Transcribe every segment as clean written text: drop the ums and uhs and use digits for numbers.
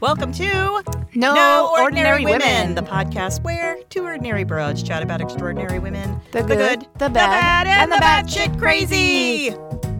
Welcome to No Ordinary Women, the podcast where two ordinary broads chat about extraordinary women. The good, the bad, and the batshit crazy.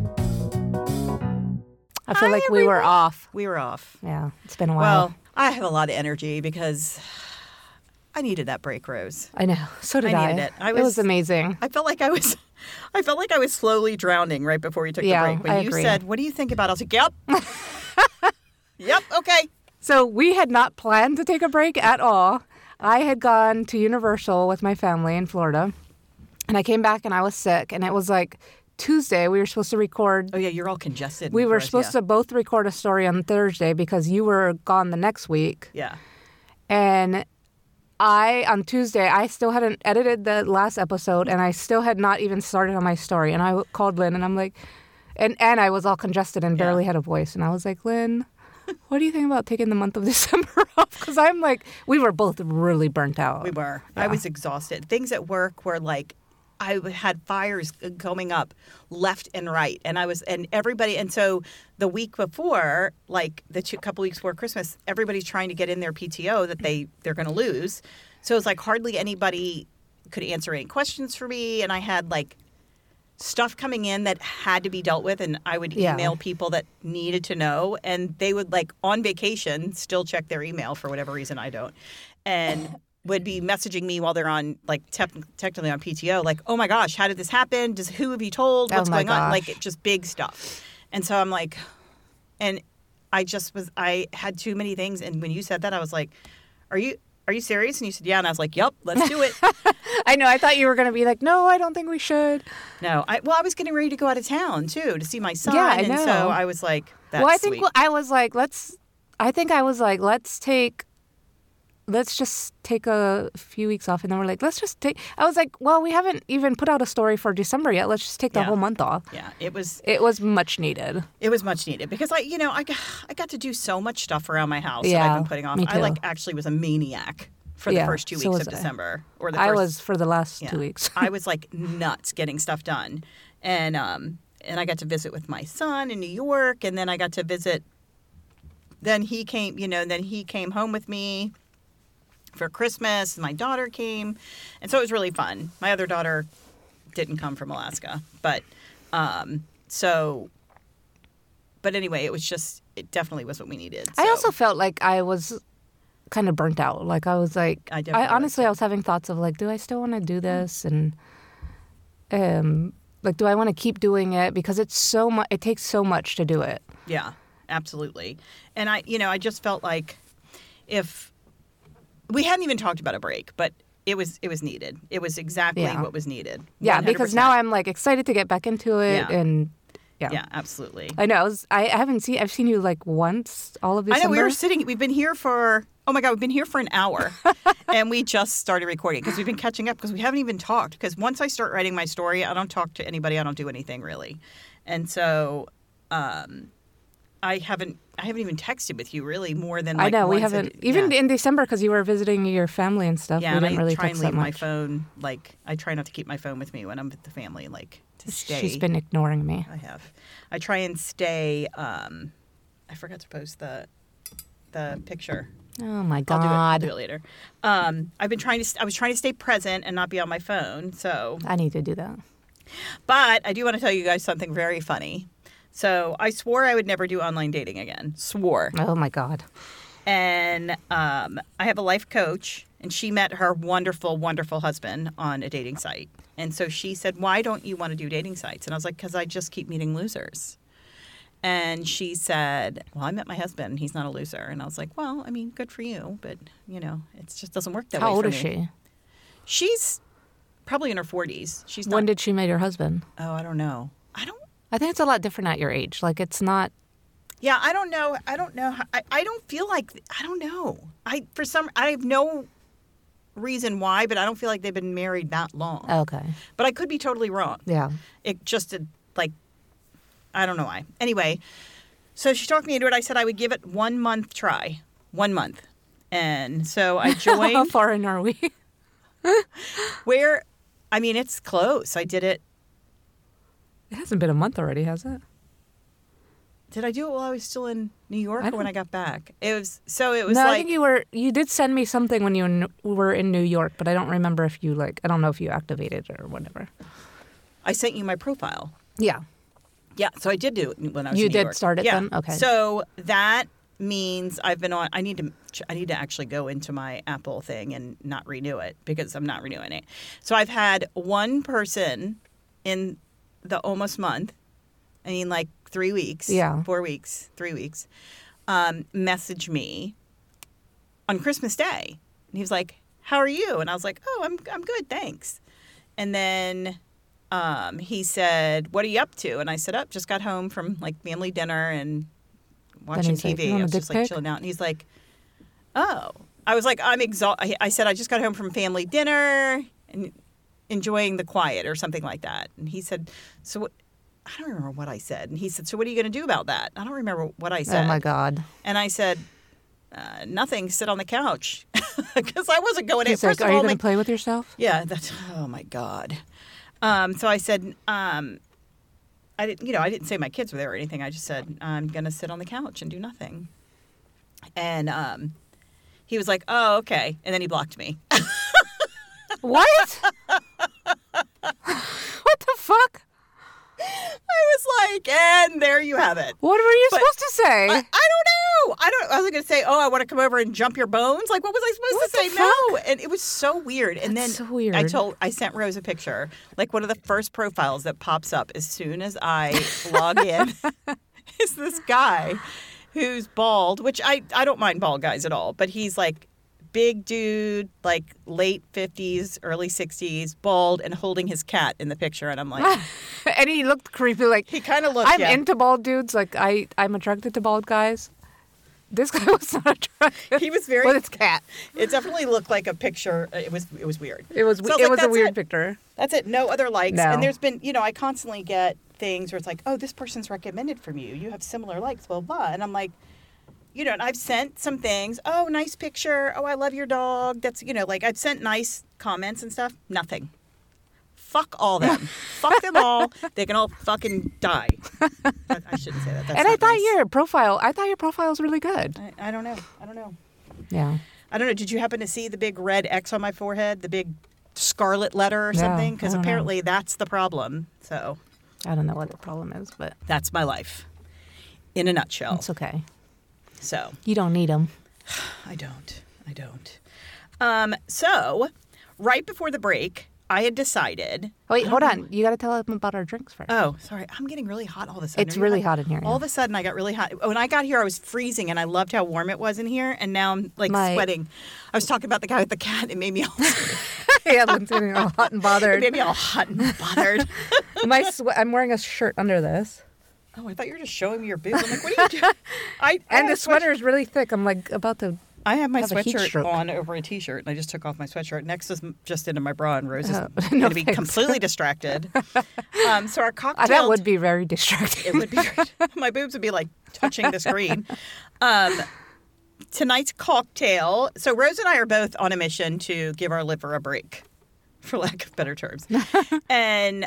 I feel like we were off. We were off. Yeah, it's been a while. Well, I have a lot of energy because I needed that break, Rose. I know. So did I. Needed it. It was amazing. I felt like I was slowly drowning right before you took the break. When I you agree. said, "What do you think about?" I was like, "Yep, yep, okay." So we had not planned to take a break at all. I had gone to Universal with my family in Florida, and I came back and I was sick, and it was like Tuesday. We were supposed to record. Oh, yeah, you're all congested. We were supposed to both record a story on Thursday because you were gone the next week. Yeah. And on Tuesday, I still hadn't edited the last episode, and I still had not even started on my story. And I called Lynn, and I'm like, and I was all congested and barely had a voice. And I was like, Lynn, what do you think about taking the month of December off? Because I'm like, we were both really burnt out. We were. Yeah. I was exhausted. Things at work were like, I had fires coming up left and right. And everybody, and so the week before, like couple weeks before Christmas, everybody's trying to get in their PTO that they're going to lose. So it's like hardly anybody could answer any questions for me. And I had like stuff coming in that had to be dealt with, and I would email people that needed to know, and they would, like, on vacation, still check their email for whatever reason I don't, and would be messaging me while they're on, like, technically on PTO, like, oh my gosh, how did this happen? Who have you told? What's going on? Like, just big stuff. And so I'm like, and I had too many things, and when you said that, I was like, Are you serious? And you said, yeah. And I was like, yep, let's do it. I know. I thought you were going to be like, no, I don't think we should. No. I was getting ready to go out of town, too, to see my son. Yeah, I know. And so I was like, that's well, I think sweet. I was like, let's just take a few weeks off. And then we're like, I was like, well, we haven't even put out a story for December yet. Let's just take the whole month off. Yeah, it was much needed. It was much needed because I got to do so much stuff around my house that Yeah, I've been putting off. me too. I actually was a maniac for the first 2 weeks of December. I was for the last 2 weeks. I was like nuts getting stuff done. And I got to visit with my son in New York, and then I got to visit. Then he came home with me for Christmas. My daughter came, and so it was really fun. My other daughter didn't come from Alaska, but anyway, it definitely was what we needed. So. I also felt like I was kind of burnt out. Like I was like, I was having thoughts of like, do I still want to do this? And like, do I want to keep doing it? Because it's so much. It takes so much to do it. Yeah, absolutely. And I just felt like if we hadn't even talked about a break, but it was needed. It was exactly what was needed. Yeah, 100%. because now I'm like excited to get back into it and. Yeah, absolutely. I know. I've seen you like once all of December. I know. We've been here for, oh my God, we've been here for an hour. And we just started recording because we've been catching up because we haven't even talked. Because once I start writing my story, I don't talk to anybody. I don't do anything really. And so I haven't even texted with you really more than like I know. once we haven't. Even in December because you were visiting your family and stuff. Yeah, we and didn't I really try text and leave that my much. phone, like, I try not to keep my phone with me when I'm with the family, like, to stay. She's been ignoring me. I have. I try and stay, I forgot to post the picture. Oh my God. I'll do it later. I was trying to stay present and not be on my phone, so. I need to do that. But I do want to tell you guys something very funny. So I swore I would never do online dating again. Swore. Oh my God. And I have a life coach, and she met her wonderful, wonderful husband on a dating site. And so she said, why don't you want to do dating sites? And I was like, because I just keep meeting losers. And she said, well, I met my husband. He's not a loser. And I was like, well, I mean, good for you. But, it just doesn't work that way for me. How old is she? She's probably in her 40s. She's not. When did she meet her husband? Oh, I don't know. I think it's a lot different at your age. Like, it's not. Yeah, I don't know. I don't feel like, I don't know. I have no reason why, but I don't feel like they've been married that long. Okay. But I could be totally wrong. Yeah. It just, like, I don't know why. Anyway, so she talked me into it. I said I would give it 1 month try. 1 month. And so I joined. How far in are we? It's close. I did it. It hasn't been a month already, has it? Did I do it while I was still in New York or when I got back? It was No, like I think you did send me something when you were in New York, but I don't remember if you I don't know if you activated it or whatever. I sent you my profile. Yeah. Yeah, so I did do it when I was in You New did York. start it yeah. then? Okay. So that means I've been on. I need to actually go into my Apple thing and not renew it because I'm not renewing it. So I've had one person in the almost month. I mean, like 3 weeks. Yeah. 4 weeks. 3 weeks. Message me on Christmas Day, and he was like, "How are you?" And I was like, "Oh, I'm good, thanks." And then he said, "What are you up to?" And I said, "Oh, just got home from like family dinner and watching he's like, TV. "You want I a was dick just like pic?" chilling out." And he's like, "Oh." I was like, "I'm exhausted." I said, "I just got home from family dinner and enjoying the quiet," or something like that. And he said, "So what?" I don't remember what I said. And he said, "So what are you going to do about that?" I don't remember what I said. Oh my God. And I said, "Nothing. Sit on the couch," because I wasn't going in. He's like, First of are you all, going to play with yourself? yeah, that's, oh my God. So I said, I didn't say my kids were there or anything. I just said, "I'm going to sit on the couch and do nothing." And he was like, "Oh, okay." And then he blocked me. What? What the fuck? I was like, and there you have it. What were you But supposed to say? I don't know. I was going to say, "Oh, I want to come over and jump your bones." Like, what was I supposed to say? No. And it was so weird. And That's then so weird. I sent Rose a picture. Like, one of the first profiles that pops up as soon as I log in is this guy who's bald, which I don't mind bald guys at all, but he's like big dude, like late 50s, early 60s, bald, and holding his cat in the picture. And I'm like, And he looked creepy. Like, he kind of looked, I'm yeah. into bald dudes. Like, I'm attracted to bald guys. This guy was not attractive. He was very. With his cat. It definitely looked like a picture. It was weird. It was So I was like, a "That's weird it. picture. That's it. No other likes. No. And there's been, I constantly get things where it's like, "Oh, this person's recommended from you. You have similar likes, blah, blah." And I'm like, and I've sent some things. "Oh, nice picture. Oh, I love your dog." That's, like I've sent nice comments and stuff. Nothing. Fuck all them. Fuck them all. They can all fucking die. I shouldn't say that. That's And I not thought nice. your profile was really good. I don't know. Yeah. I don't know. Did you happen to see the big red X on my forehead? The big scarlet letter or No, something? Because I don't know. apparently that's the problem. So I don't know what the problem is, but that's my life in a nutshell. it's okay. So You don't need them. I don't. So right before the break, I had decided. Wait, hold on. You got to tell them about our drinks first. Oh, sorry. I'm getting really hot all of a sudden. It's Are you really hot in here. All of a sudden, I got really hot. When I got here, I was freezing, and I loved how warm it was in here. And now I'm like sweating. I was talking about the guy with the cat. It made me all. Yeah, Lynn's getting all hot and It bothered. made me all hot and bothered. I'm wearing a shirt under this. Oh, I thought you were just showing me your boobs. I'm like, what are you doing? I And have the sweater is really thick. I'm like about to. I have my have a heat sweatshirt stroke. on over a t-shirt, and I just took off my sweatshirt. Next is just into my bra, and Rose is Oh, going no to be thanks. completely distracted. So our cocktail. That would be very distracting. It would be. My boobs would be like touching the screen. Tonight's cocktail. So Rose and I are both on a mission to give our liver a break, for lack of better terms. And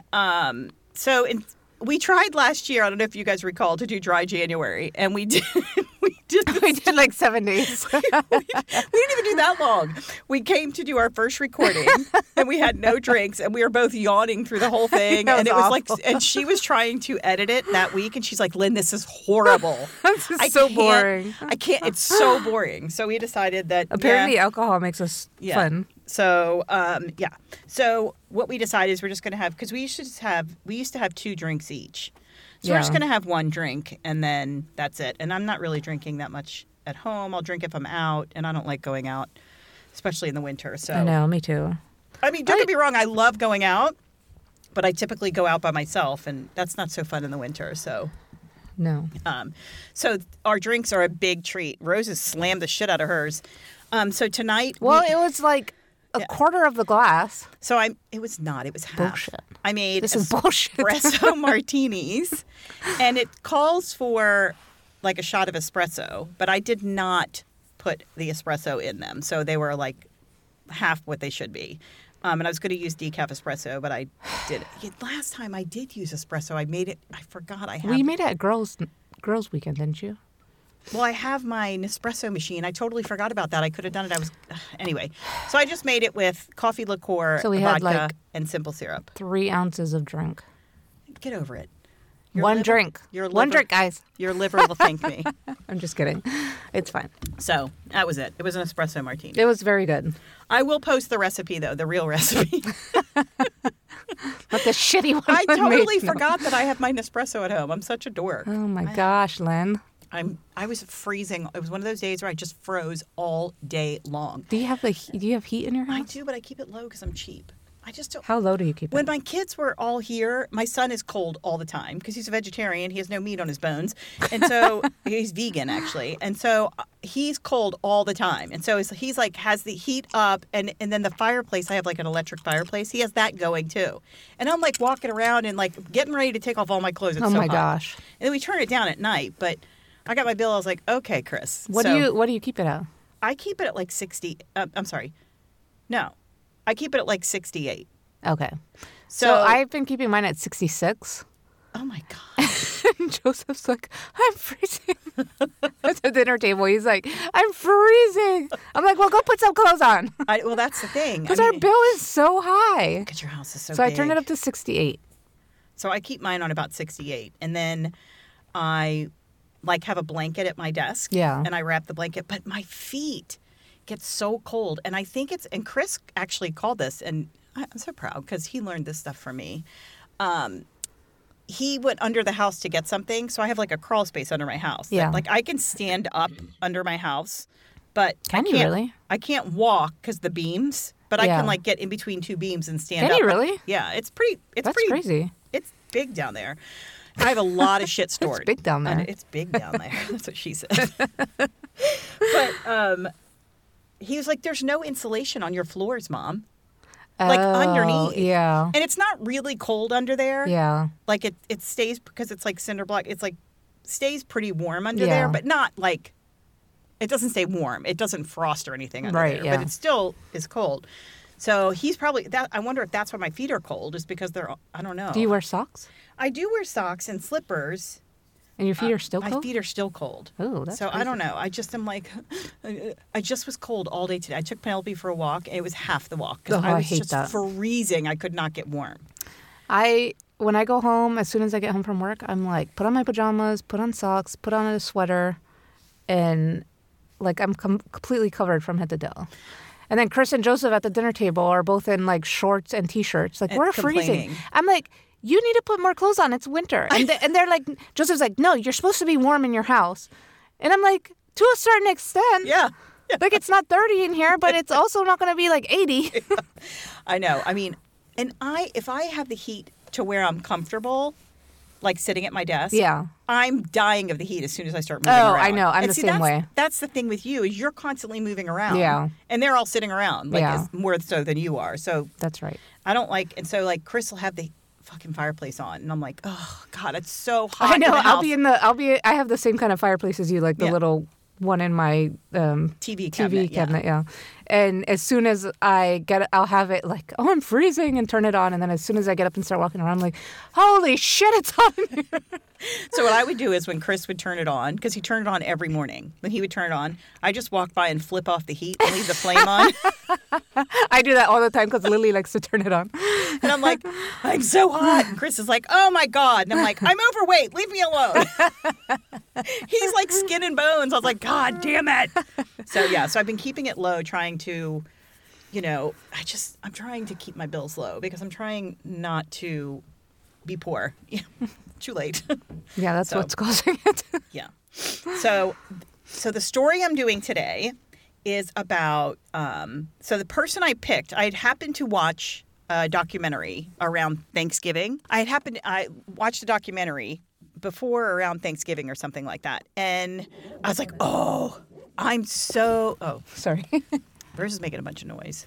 we tried last year. I don't know if you guys recall, to do dry January, and we did. We did like 7 days. We didn't even do that long. We came to do our first recording, and we had no drinks, and we were both yawning through the whole thing. That And was it was like, awful. and she was trying to edit it that week, and she's like, "Lynn, this is horrible. This is I so can't- boring. I can't. It's so boring." So we decided that Apparently, yeah. alcohol makes us Yeah. fun. So yeah. So what we decided is we're just going to have, because we used to have 2 drinks each. So we're just Yeah. going to have 1 drink, and then that's it. And I'm not really drinking that much at home. I'll drink if I'm out, and I don't like going out, especially in the winter. So I know, me too. I mean, don't get me wrong, I love going out, but I typically go out by myself, and that's not so fun in the winter. So No. so our drinks are a big treat. Rose has slammed the shit out of hers. So tonight, Well, it was like a quarter of the glass. so it was not. It was half. Bullshit. I made This is bullshit. espresso martinis, and it calls for like a shot of espresso, but I did not put the espresso in them, so they were like half what they should be. And I was going to use decaf espresso, but I did. Last time I did use espresso. I made it. I forgot I had. We made it at Girls girls' weekend, didn't you? Well, I have my Nespresso machine. I totally forgot about that. I could have done it. Anyway. So I just made it with coffee liqueur, So we had, vodka, like, and simple syrup. 3 ounces of drink. Get over it. One drink. One drink, guys. Your liver will thank me. I'm just kidding. It's fine. So that was it. It was an espresso martini. It was very good. I will post the recipe, though, the real recipe. Not the shitty one. I totally made. No. forgot that I have my Nespresso at home. I'm such a dork. Oh my gosh, Lynn. I was freezing. It was one of those days where I just froze all day long. Do you have heat in your house? I do, but I keep it low because I'm cheap. I just don't. How low do you keep it? When my kids were all here, my son is cold all the time because he's a vegetarian. He has no meat on his bones. And so he's vegan, actually. And so he's cold all the time. And so he's like has the heat up. And then the fireplace, I have like an electric fireplace. He has that going too. And I'm like walking around and like getting ready to take off all my clothes. It's oh so my hot. gosh. And then we turn it down at night. But I got my bill. I was like, okay, Chris. What do you keep it at? I keep it at like 60. I'm sorry. No. I keep it at like 68. Okay. So I've been keeping mine at 66. Oh my God. And Joseph's like, I'm freezing. At the dinner table, he's like, I'm freezing. I'm like, well, go put some clothes on. Well, that's the thing. Because our bill is so high. Because your house is so So big. I turned it up to 68. So I keep mine on about 68. And then I like have a blanket at my desk. Yeah. And I wrap the blanket. But my feet get so cold. And I think and Chris actually called this, and I'm so proud because he learned this stuff from me. He went under the house to get something. So I have like a crawl space under my house. Yeah. Like I can stand up under my house, but Can I you can't, really? I can't walk because the beams, but I Yeah. can like get in between two beams and stand up. Can you really? Yeah. It's pretty, That's crazy. It's big down there. I have a lot of shit stored. It's big down there. It's big down there. That's what she said. But he was like, there's no insulation on your floors, Mom. Like underneath. Yeah. And it's not really cold under there. Yeah. Like it stays because it's like cinder block. It's like stays pretty warm under Yeah. there, but not like it doesn't stay warm. It doesn't frost or anything under Right, there. yeah. But it still is cold. So he's probably that. I wonder if that's why my feet are cold, is because they're. I don't know. Do you wear socks? I do wear socks and slippers. And your feet are still My cold? feet are still cold. Oh, that's so crazy. I don't know. I just am like, I just was cold all day today. I took Penelope for a walk, and it was half the walk because Oh, I I was hate just that. freezing. I could not get warm. When I go home, as soon as I get home from work, I'm like, put on my pajamas, put on socks, put on a sweater, and like I'm completely covered from head to toe. And then Chris and Joseph at the dinner table are both in like shorts and t-shirts. Like, And we're complaining. freezing. I'm like, you need to put more clothes on. It's winter. And, and they're like, Joseph's like, no, you're supposed to be warm in your house. And I'm like, to a certain extent. Yeah. Like, it's not 30 in here, but it's also not going to be like 80. I know. I mean, and if I have the heat to where I'm comfortable, like sitting at my desk, Yeah. I'm dying of the heat as soon as I start moving Oh, around. I know. I'm And the see, same way. That's the thing with you is you're constantly moving around. Yeah. And they're all sitting around, like Yeah. more so than you are. So That's right. I don't like, and so like Chris will have the fucking fireplace on, and I'm like, oh God, it's so hot. I know. in the house. I have the same kind of fireplace as you, like the Yeah. little one in my TV TV cabinet. cabinet, yeah. And as soon as I get it, I'll have it like, oh, I'm freezing, and turn it on. And then as soon as I get up and start walking around, I'm like, holy shit, it's hot in here. So what I would do is when Chris would turn it on, because he turned it on every morning, when he would turn it on, I just walk by and flip off the heat and leave the flame on. I do that all the time because Lily likes to turn it on. And I'm like, I'm so hot. And Chris is like, oh my God. And I'm like, I'm overweight. Leave me alone. He's like skin and bones. I was like, God damn it. So yeah, so I've been keeping it low, trying to, I'm trying to keep my bills low because I'm trying not to be poor. Too late. Yeah, that's So- what's causing it. Yeah. So the story I'm doing today is about, so the person I picked, I had happened to watch a documentary around Thanksgiving. I watched a documentary before or around Thanksgiving or something like that. And I was like, oh, Sorry. Bruce is making a bunch of noise.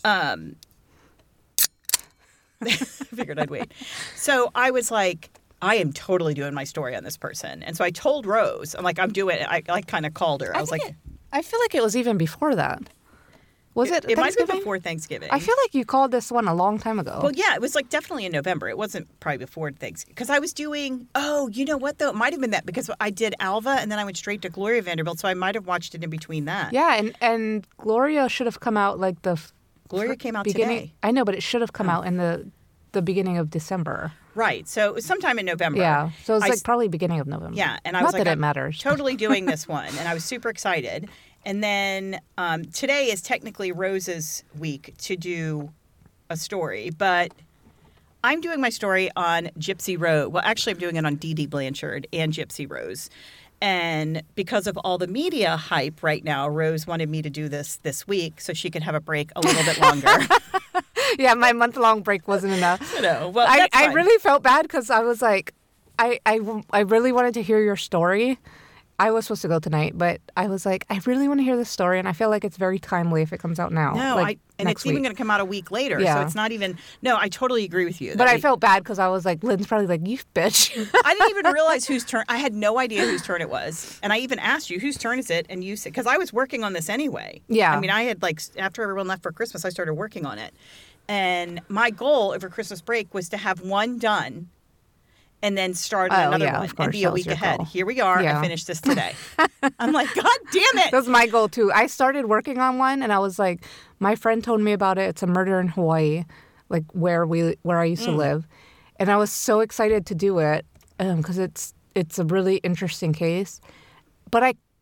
Figured I'd wait. So I was like, I am totally doing my story on this person. And so I told Rose, I'm like, I'm doing it. I kind of called her. I was like, I feel like it was even before that. Was it It might have been Thanksgiving? before Thanksgiving. I feel like you called this one a long time ago. Well, yeah, it was like definitely in November. It wasn't probably before Thanksgiving. Because I was doing, you know what, though? It might have been that because I did Alva and then I went straight to Gloria Vanderbilt. So I might have watched it in between that. Yeah, and Gloria should have come out like the Gloria came out beginning. today. I know, but it should have come out in the beginning of December. Right. So it was sometime in November. Yeah. So it's like probably beginning of November. Yeah. And I Not was like, that it I'm matters. totally doing this one. And I was super excited. And then today is technically Rose's week to do a story. But I'm doing my story on Gypsy Rose. Well, actually, I'm doing it on Dee Dee Blanchard and Gypsy Rose. And because of all the media hype right now, Rose wanted me to do this week so she could have a break a little bit longer. Yeah, my month-long break wasn't enough. No, well, I that's fine. really felt bad because I was like, I really wanted to hear your story. I was supposed to go tonight, but I was like, I really want to hear this story, and I feel like it's very timely if it comes out now. No, like and it's even going to come out a week later, Yeah. so it's not even. No, I totally agree with you. But I felt bad because I was like, Lynn's probably like, you bitch. I didn't even realize whose turn. I had no idea whose turn it was, and I even asked you whose turn is it, and you said because I was working on this anyway. Yeah. I mean, I had like after everyone left for Christmas, I started working on it, and my goal over Christmas break was to have one done. And then start another yeah, one of course, and be that a was week your ahead. goal. Here we are. Yeah. I finished this today. I'm like, God damn it. That was my goal too. I started working on one, and I was like, my friend told me about it. It's a murder in Hawaii, like where I used to live, and I was so excited to do it because it's a really interesting case. But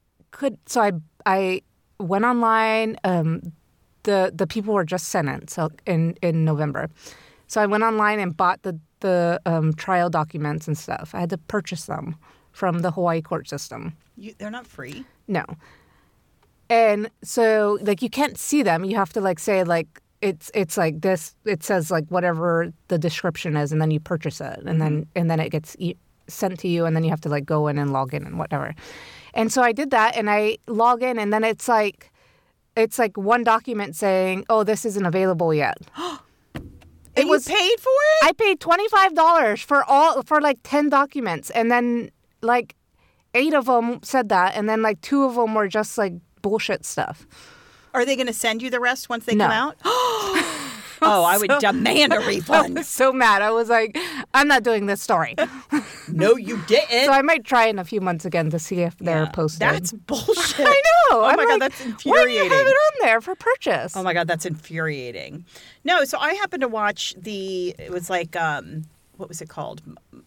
I went online. The people were just sentenced in November, so I went online and bought the trial documents and stuff. I had to purchase them from the Hawaii court system. They're not free. No. And so, like, you can't see them. You have to, like, say, like, it's like this. It says, like, whatever the description is, and then you purchase it. And then it gets sent to you, and then you have to, like, go in and log in and whatever. And so I did that, and I log in, and then it's like one document saying, oh, this isn't available yet. And you paid for it? I paid $25 for like 10 documents, and then like 8 of them said that, and then like 2 of them were just like bullshit stuff. Are they going to send you the rest once they No. come out? I would demand a I refund. was so mad. I was like, I'm not doing this story. No, you didn't. So I might try in a few months again to see if they're posted. That's bullshit. I know. Oh I'm my God, like, that's why do infuriating. you have it on there for purchase? Oh my God, that's infuriating. No, so I happened to watch it was like, what was it called?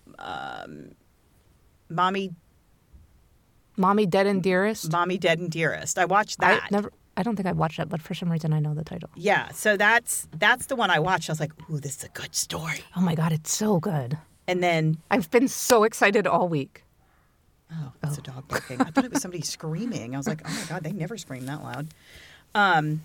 Mommy Dead and Dearest? Dead and Dearest. I watched that. I don't think I've watched it, but for some reason I know the title. Yeah, so that's the one I watched. I was like, ooh, this is a good story. Oh my God, it's so good. And then, I've been so excited all week. oh, that's a dog barking. I thought it was somebody screaming. I was like, oh my God, they never scream that loud.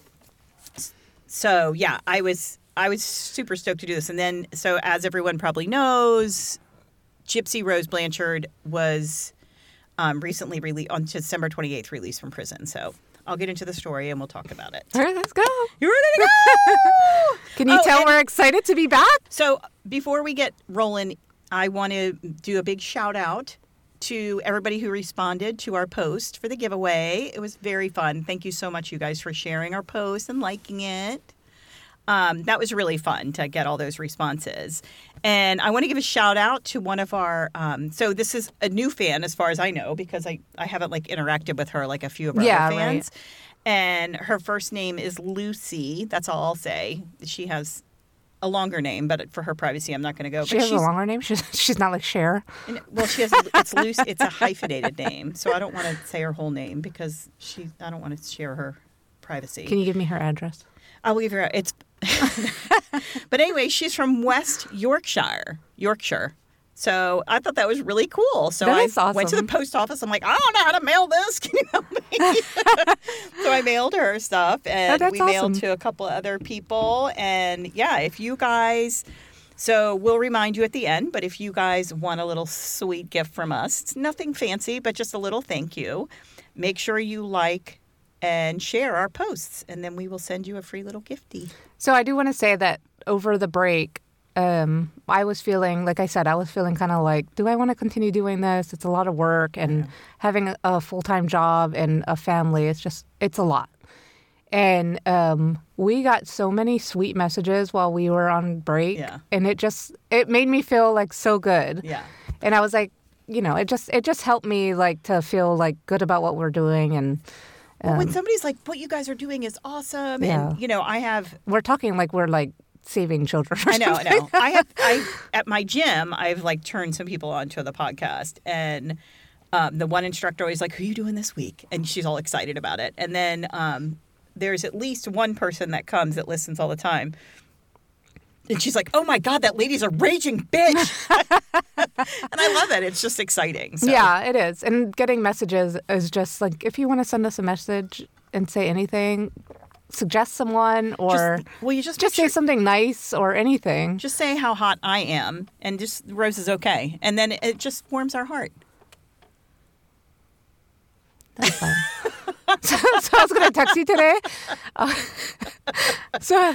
So yeah, I was super stoked to do this. And then, so as everyone probably knows, Gypsy Rose Blanchard was recently released on December 28th, released from prison. So I'll get into the story and we'll talk about it. All right, let's go. You ready to go? Can you tell we're excited to be back? So before we get rolling, I want to do a big shout out to everybody who responded to our post for the giveaway. It was very fun. Thank you so much, you guys, for sharing our post and liking it. That was really fun to get all those responses. And I want to give a shout out to one of our, so this is a new fan as far as I know, because I haven't like interacted with her like a few of our other fans. Right. And her first name is Lucy. That's all I'll say. She has a longer name, but for her privacy, I'm not going to go. She has a longer name? She's not like Cher? Well, it's Lucy. It's a hyphenated name. So I don't want to say her whole name because I don't want to share her privacy. Can you give me her address? I'll leave her. But anyway, she's from West Yorkshire. So I thought that was really cool. So I went to the post office. I'm like, I don't know how to mail this. Can you help me? So I mailed her stuff, and we mailed to a couple other people. And yeah, if you guys, so we'll remind you at the end, but if you guys want a little sweet gift from us, it's nothing fancy, but just a little thank you. Make sure you like and share our posts, and then we will send you a free little gifty. So I do want to say that over the break, I was feeling, like I said, kind of like, do I want to continue doing this? It's a lot of work, and having a full-time job and a family, it's a lot. And we got so many sweet messages while we were on break. Yeah. And it made me feel like so good. Yeah. And I was like, it just helped me like to feel like good about what we're doing. And Well, when somebody's like, what you guys are doing is awesome. Yeah. And, we're talking like we're like saving children. Or I know. something. I at my gym, I've like turned some people onto the podcast, and the one instructor always like, who are you doing this week? And she's all excited about it. And then there's at least one person that comes that listens all the time. And she's like, oh my God, that lady's a raging bitch. And I love it. It's just exciting. So. Yeah, it is. And getting messages is just like, if you want to send us a message and say anything, suggest someone or you just say something nice or anything. Just say how hot I am, and just Rose is okay. And then it just warms our heart. That's fine. so I was going to text you today. So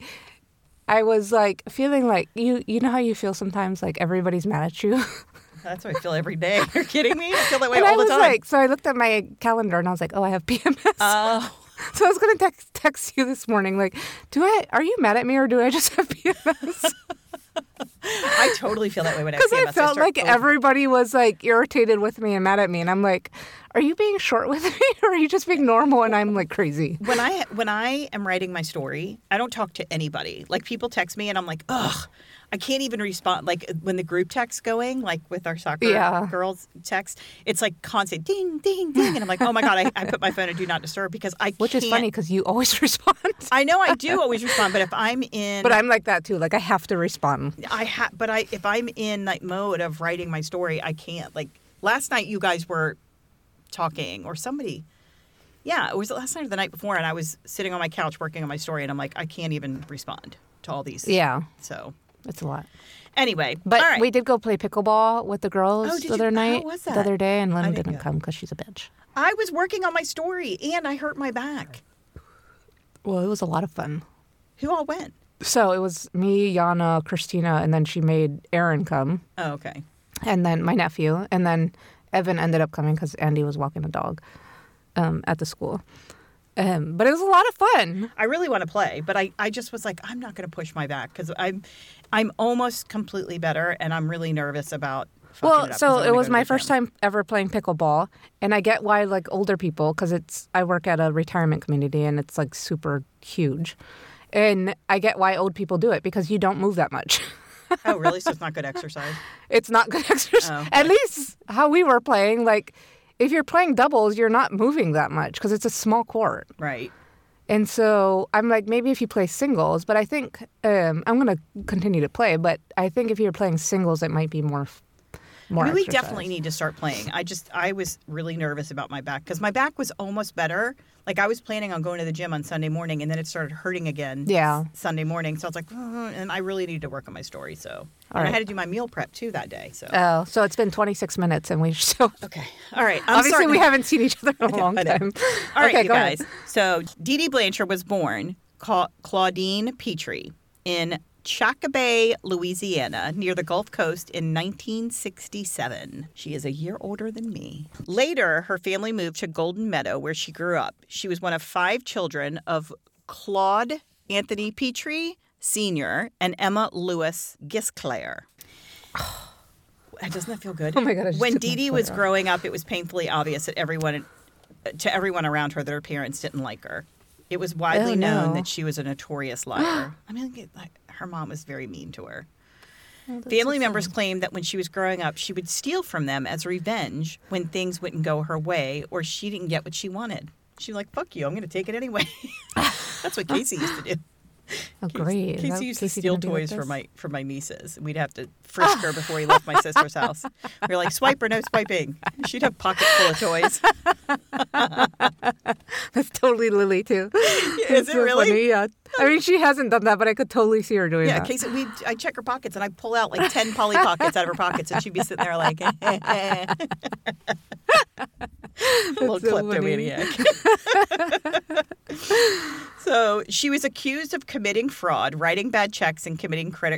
I was like feeling like, you know how you feel sometimes like everybody's mad at you? That's how I feel every day. You're kidding me? I feel that way and all the time. So I looked at my calendar and I was like, oh, I have PMS. Oh. So I was going to text you this morning like, are you mad at me or do I just have PMS? I totally feel that way when I have PMS. Because I felt like everybody was like irritated with me and mad at me. And I'm like, are you being short with me or are you just being normal and I'm like crazy? When I am writing my story, I don't talk to anybody. Like people text me and I'm like, ugh, I can't even respond. Like when the group text going, like with our soccer girls text, it's like constant ding, ding, ding. And I'm like, oh my God, I put my phone in Do Not Disturb because I can't. Which is funny because you always respond. I know I do always respond, but if I'm in. But I'm like that too. Like I have to respond. If I'm in like mode of writing my story, I can't. Like last night you guys were talking or somebody. Yeah, it was last night or the night before, and I was sitting on my couch working on my story, and I'm like, I can't even respond to all these. Yeah. So. It's a lot. Anyway. But all right. we did go play pickleball with the girls the other night. How was that? The other day, and Lynn didn't come because she's a bitch. I was working on my story, and I hurt my back. Well, it was a lot of fun. Who all went? So it was me, Yana, Christina, and then she made Aaron come. Oh, okay. And then my nephew. And then Evan ended up coming because Andy was walking a dog at the school. But it was a lot of fun. I really want to play, but I just was like, I'm not going to push my back because I'm almost completely better, and I'm really nervous about fucking it up. So it was my first time ever playing pickleball, and I get why like older people, because I work at a retirement community, and it's like super huge, and I get why old people do it because you don't move that much. Oh, really? So it's not good exercise? It's not good exercise. Oh, okay. At least how we were playing, like. If you're playing doubles, you're not moving that much because it's a small court. Right. And so I'm like, maybe if you play singles, but I think I'm going to continue to play. But I think if you're playing singles, it might be more we definitely need to start playing. I was really nervous about my back because my back was almost better. Like I was planning on going to the gym on Sunday morning, and then it started hurting again. Yeah. Sunday morning, so I was like, and I really needed to work on my story. So I had to do my meal prep too that day. So so it's been 26 minutes, and we're still okay. All right. Obviously, we haven't seen each other in a long time. All right, you guys. So Dee Dee Blanchard was born Claudine Petrie in Chacabay, Louisiana, near the Gulf Coast in 1967. She is a year older than me. Later, her family moved to Golden Meadow, where she grew up. She was one of 5 children of Claude Anthony Petrie Sr. and Emma Lewis Gisclair. Doesn't that feel good? Oh my God! When Dee Dee was growing up, it was painfully obvious that everyone around her that her parents didn't like her. It was widely known that she was a notorious liar. I mean, her mom was very mean to her. Family members claimed that when she was growing up, she would steal from them as revenge when things wouldn't go her way or she didn't get what she wanted. She'd be like, fuck you, I'm going to take it anyway. That's what Casey used to do. Oh, great. Casey used to steal toys for my nieces. We'd have to frisk her before he left my sister's house. We were like, swipe or no swiping. She'd have pockets full of toys. That's totally Lily, too. Is it really? Funny, yeah. I mean, she hasn't done that, but I could totally see her doing that. Yeah, Casey, I check her pockets, and I pull out like 10 Polly Pockets out of her pockets, and she'd be sitting there like, little kleptomaniac. So she was accused of committing fraud, writing bad checks, and committing credit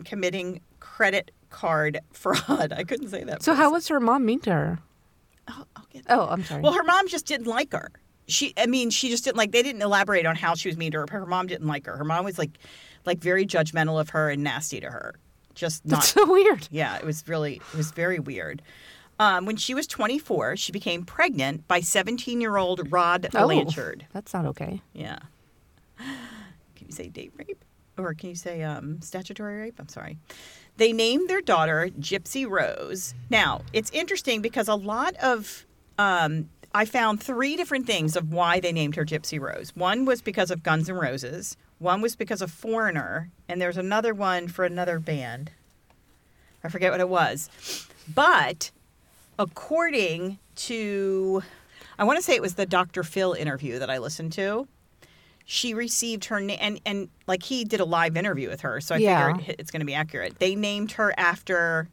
card fraud. I couldn't say that. So how was her mom mean to her? Oh, I'm sorry. Well, her mom just didn't like her. she just didn't like, they didn't elaborate on how she was mean to her. Her mom didn't like her. Her mom was like very judgmental of her and nasty to her. Just not. That's so weird. Yeah, it was very weird. When she was 24, she became pregnant by 17-year-old Rod Blanchard. That's not okay. Yeah. Can you say date rape? Or can you say statutory rape? I'm sorry. They named their daughter Gypsy Rose. Now, it's interesting because a lot of... I found 3 different things of why they named her Gypsy Rose. One was because of Guns N' Roses. One was because of Foreigner. And there's another one for another band. I forget what it was. But according to... I want to say it was the Dr. Phil interview that I listened to. She received her name, and like he did a live interview with her, so I figured it's going to be accurate. They named her after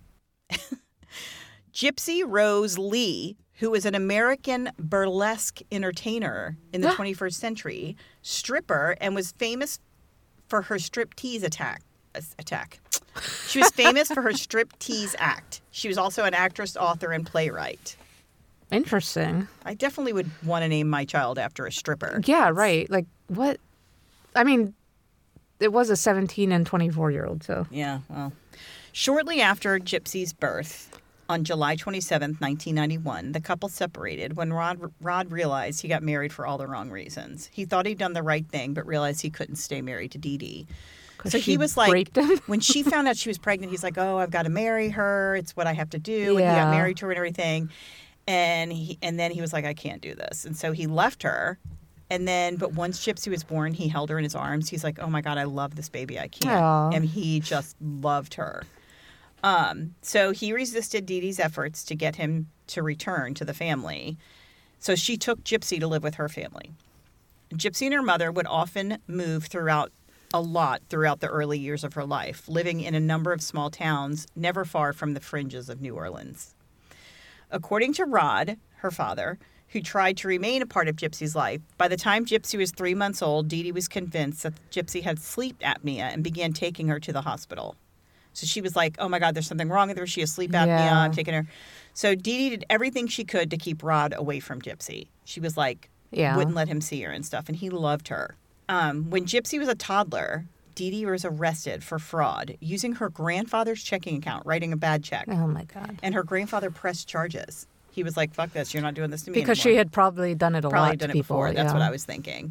Gypsy Rose Lee, who was an American burlesque entertainer in the 21st century, stripper, and was famous for her striptease attack. She was famous for her striptease act. She was also an actress, author, and playwright. Interesting. I definitely would want to name my child after a stripper. Yeah, right. Like, what? I mean, it was a 17 and 24-year-old, so. Yeah, well. Shortly after Gypsy's birth, on July 27th, 1991, the couple separated when Rod realized he got married for all the wrong reasons. He thought he'd done the right thing, but realized he couldn't stay married to Dee Dee. So he was like, when she found out she was pregnant, he's like, oh, I've got to marry her. It's what I have to do. And he got married to her and everything. And then he was like, I can't do this. And so he left her. But once Gypsy was born, he held her in his arms. He's like, oh my God, I love this baby. I can't. Aww. And he just loved her. So he resisted Dee Dee's efforts to get him to return to the family. So she took Gypsy to live with her family. Gypsy and her mother would often move throughout the early years of her life, living in a number of small towns, never far from the fringes of New Orleans. According to Rod, her father, who tried to remain a part of Gypsy's life, by the time Gypsy was 3 months old, Dee Dee was convinced that Gypsy had sleep apnea and began taking her to the hospital. So she was like, oh my God, there's something wrong with her. She has sleep apnea. Yeah. I'm taking her. So Dee Dee did everything she could to keep Rod away from Gypsy. She was like, wouldn't let him see her and stuff. And he loved her. When Gypsy was a toddler, Dee Dee was arrested for fraud using her grandfather's checking account, writing a bad check. Oh, my God. And her grandfather pressed charges. He was like, fuck this. You're not doing this to me Because anymore. she had probably done it a lot to people. Before. That's what I was thinking.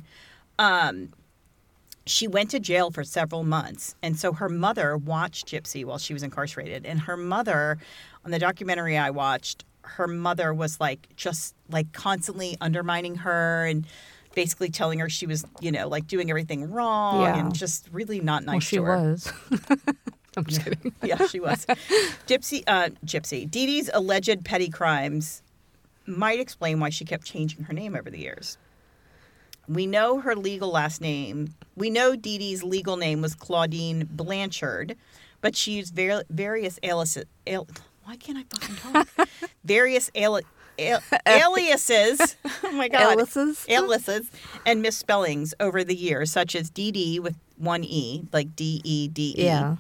She went to jail for several months. And so her mother watched Gypsy while she was incarcerated. And her mother, on the documentary I watched, her mother was like just like constantly undermining her and basically telling her she was, like doing everything wrong and just really not nice to her. Well, she was. I'm just kidding. Yeah, she was. Gypsy. Dee Dee's alleged petty crimes might explain why she kept changing her name over the years. We know her legal last name. We know Dee Dee's legal name was Claudine Blanchard, but she used various aliases. Why can't I fucking talk? Various aliases. Oh my God. Aliases and misspellings over the years, such as Dee Dee with one E, like D-E-D-E. Yeah.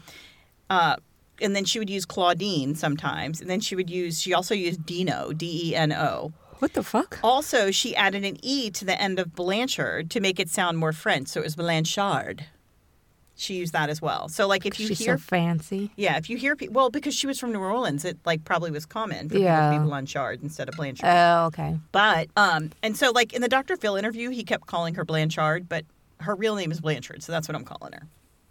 And then she would use Claudine sometimes. And then she also used Dino, D-E-N-O. What the fuck? Also, she added an E to the end of Blanchard to make it sound more French. So it was Blanchard. She used that as well. So, like, if you She's hear... so fancy. Yeah, if you hear people... Well, because she was from New Orleans, it, like, probably was common for people to be Blanchard instead of Blanchard. Oh, okay. But, and so, like, in the Dr. Phil interview, he kept calling her Blanchard, but her real name is Blanchard, so that's what I'm calling her.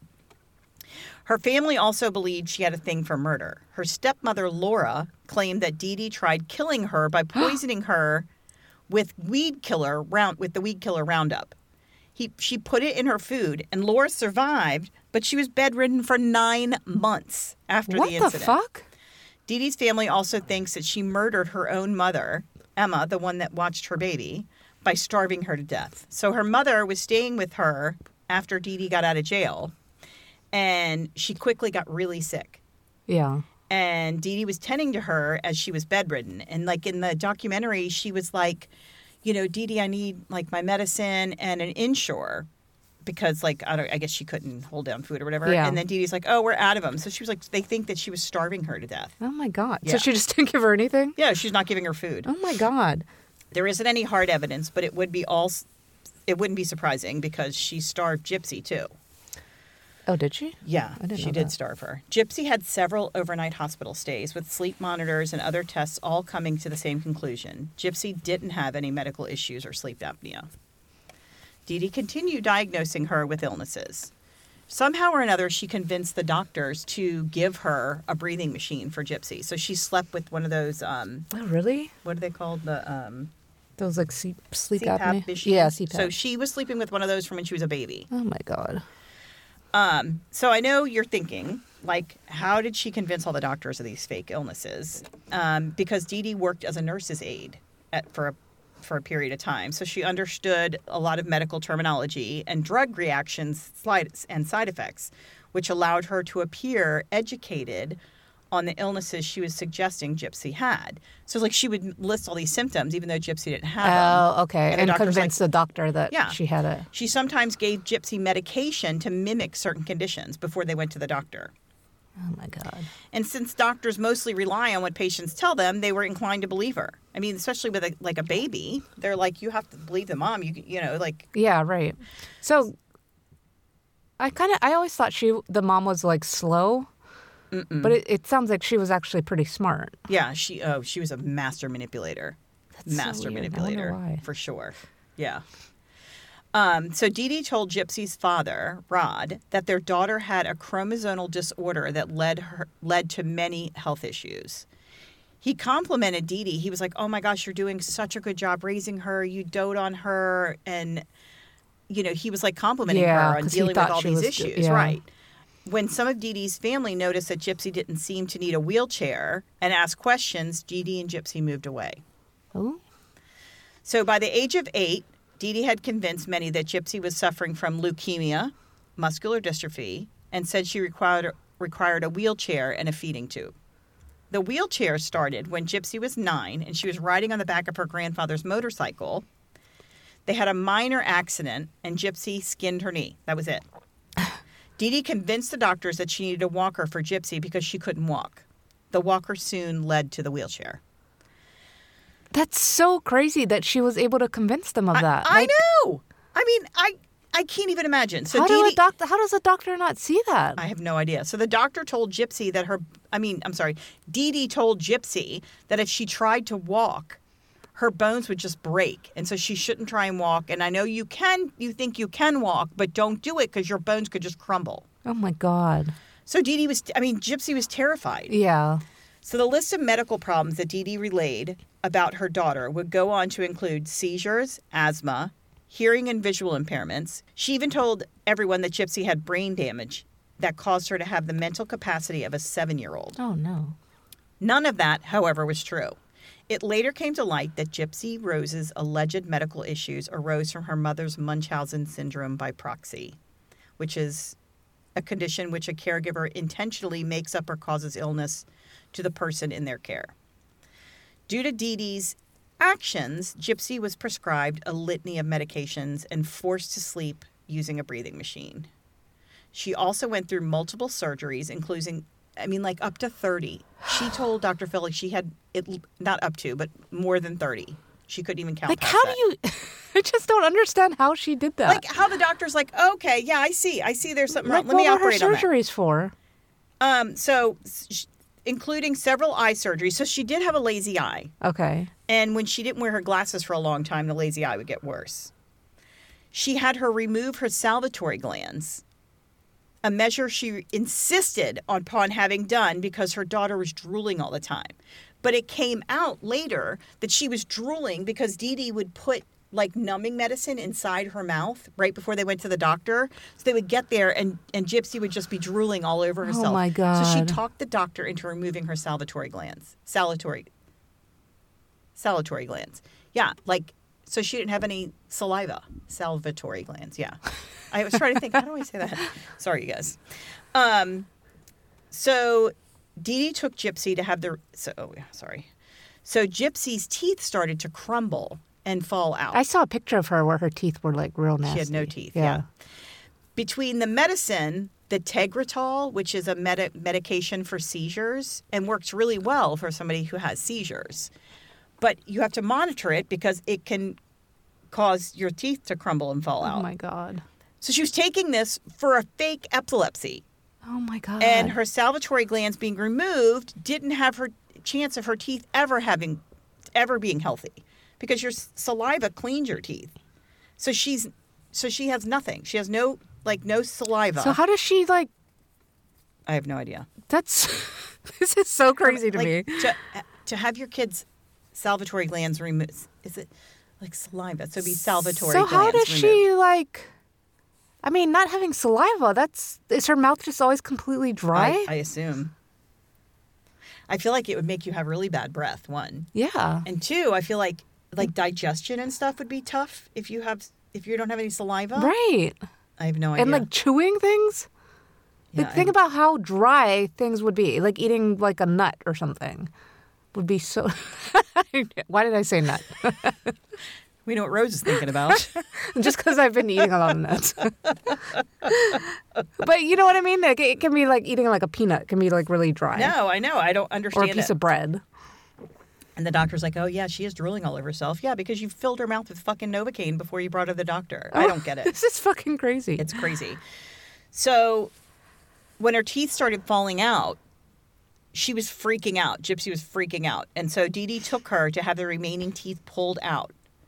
Her family also believed she had a thing for murder. Her stepmother, Laura, claimed that Dee Dee tried killing her by poisoning her with the weed killer Roundup. She put it in her food, and Laura survived, but she was bedridden for 9 months after the incident. What the fuck? Dee Dee's family also thinks that she murdered her own mother, Emma, the one that watched her baby, by starving her to death. So her mother was staying with her after Dee Dee got out of jail, and she quickly got really sick. Yeah. And Dee Dee was tending to her as she was bedridden. And, like, in the documentary, she was like, Dee Dee, I need, like, my medicine and an Ensure because, like, I guess she couldn't hold down food or whatever. Yeah. And then Dee Dee's like, oh, we're out of them. So she was like, they think that she was starving her to death. Oh, my God. Yeah. So she just didn't give her anything? Yeah, she's not giving her food. Oh, my God. There isn't any hard evidence, but it wouldn't be surprising because she starved Gypsy too. Oh, did she? Yeah, I didn't she know did that. starve her. Gypsy had several overnight hospital stays with sleep monitors and other tests all coming to the same conclusion. Gypsy didn't have any medical issues or sleep apnea. Dee Dee continued diagnosing her with illnesses. Somehow or another, she convinced the doctors to give her a breathing machine for Gypsy. So she slept with one of those, Oh, really? what are they called? The Those like sleep CPAP apnea? machines. Yeah, CPAP. So she was sleeping with one of those from when she was a baby. Oh, my God. So I know you're thinking, like, how did she convince all the doctors of these fake illnesses? Because Dee Dee worked as a nurse's aide for a period of time. So she understood a lot of medical terminology and drug reactions and side effects, which allowed her to appear educated on the illnesses she was suggesting Gypsy had. So, like, she would list all these symptoms, even though Gypsy didn't have them. Oh, okay. the And doctor's convince the doctor that Yeah. she had a... She sometimes gave Gypsy medication to mimic certain conditions before they went to the doctor. Oh, my God. And since doctors mostly rely on what patients tell them, they were inclined to believe her. I mean, especially with a baby, they're like, you have to believe the mom. You know, like, Yeah, right. So I always thought the mom was like slow, but it sounds like she was actually pretty smart. yeah, she was a master manipulator. That's so weird. I Manipulator, wonder why. for sure. Yeah. So Dee Dee told Gypsy's father, Rod, that their daughter had a chromosomal disorder that led to many health issues. He complimented Dee Dee. He was like, oh, my gosh, you're doing such a good job raising her. You dote on her. And, you know, he was like complimenting her on 'cause he dealing with thought all she these was issues. yeah. Right. When some of Dee Dee's family noticed that Gypsy didn't seem to need a wheelchair and asked questions, Dee Dee and Gypsy moved away. Oh, So by the age of 8, Dee Dee had convinced many that Gypsy was suffering from leukemia, muscular dystrophy, and said she required a wheelchair and a feeding tube. The wheelchair started when Gypsy was 9 and she was riding on the back of her grandfather's motorcycle. They had a minor accident and Gypsy skinned her knee. That was it. Dee Dee convinced the doctors that she needed a walker for Gypsy because she couldn't walk. The walker soon led to the wheelchair. that's so crazy that she was able to convince them of that. I Like, know. I mean, I can't even imagine. So how Dee Dee, how does a doctor not see that? I have no idea. So the doctor told Gypsy that Dee Dee told Gypsy that if she tried to walk, her bones would just break. And so she shouldn't try and walk. And I know you think you can walk, but don't do it because your bones could just crumble. Oh, my God. So Gypsy was terrified. Yeah. So the list of medical problems that Dee Dee relayed about her daughter would go on to include seizures, asthma, hearing and visual impairments. She even told everyone that Gypsy had brain damage that caused her to have the mental capacity of a 7-year-old. Oh, no. None of that, however, was true. It later came to light that Gypsy Rose's alleged medical issues arose from her mother's Munchausen syndrome by proxy, which is a condition which a caregiver intentionally makes up or causes illness to the person in their care. Due to Dee Dee's actions, Gypsy was prescribed a litany of medications and forced to sleep using a breathing machine. She also went through multiple surgeries, including, up to 30. She told Dr. Philly she had, not up to, but more than 30. She couldn't even count. Like, past how that. do you... I just don't understand how she did that. Like, how the doctor's like, okay, yeah, I see there's something wrong. Like, Let me what were her operate on that. surgeries for? Including several eye surgeries. So she did have a lazy eye. Okay. And when she didn't wear her glasses for a long time, the lazy eye would get worse. She had her remove her salivary glands, a measure she insisted upon having done because her daughter was drooling all the time. But it came out later that she was drooling because Dee Dee would put like numbing medicine inside her mouth right before they went to the doctor. So they would get there and Gypsy would just be drooling all over herself. Oh, my God. So she talked the doctor into removing her salivary glands. Salivary glands. Yeah, like, so she didn't have any saliva. Salivary glands, yeah. I was trying to think, how do I say that? Sorry, you guys. So Dee Dee took Gypsy to have So Gypsy's teeth started to crumble and fall out. I saw a picture of her where her teeth were like real nasty. She had no teeth, yeah. Between the medicine, the Tegretol, which is a medication for seizures and works really well for somebody who has seizures, But you have to monitor it because it can cause your teeth to crumble and fall out. Oh, my God. So she was taking this for a fake epilepsy. Oh, my God. And her salivatory glands being removed didn't have her chance of her teeth ever being healthy because your saliva cleans your teeth. So she has nothing. She has no saliva. So how does she, like... I have no idea. This is so crazy to me. To have your kids' salivatory glands removed, is it like saliva? So it'd be salivatory So glands how does removed. she, like... I mean, not having saliva, is her mouth just always completely dry? I assume. I feel like it would make you have really bad breath, one. Yeah. And two, I feel like digestion and stuff would be tough if you don't have any saliva. Right. I have no idea. And, like, chewing things? Yeah, Like, think about how dry things would be. Like, eating, like, a nut or something would be so... Why did I say nut? We know what Rose is thinking about. Just because I've been eating a lot of nuts. But you know what I mean? Like, it can be like eating like a peanut. It can be like really dry. No, I know. I don't Or understand a piece it. of bread. And the doctor's like, oh, yeah, she is drooling all over herself. Yeah, because you filled her mouth with fucking Novocaine before you brought her to the doctor. I don't get it. This is fucking crazy. It's crazy. So when her teeth started falling out, she was freaking out. Gypsy was freaking out. And so Dee Dee took her to have the remaining teeth pulled out.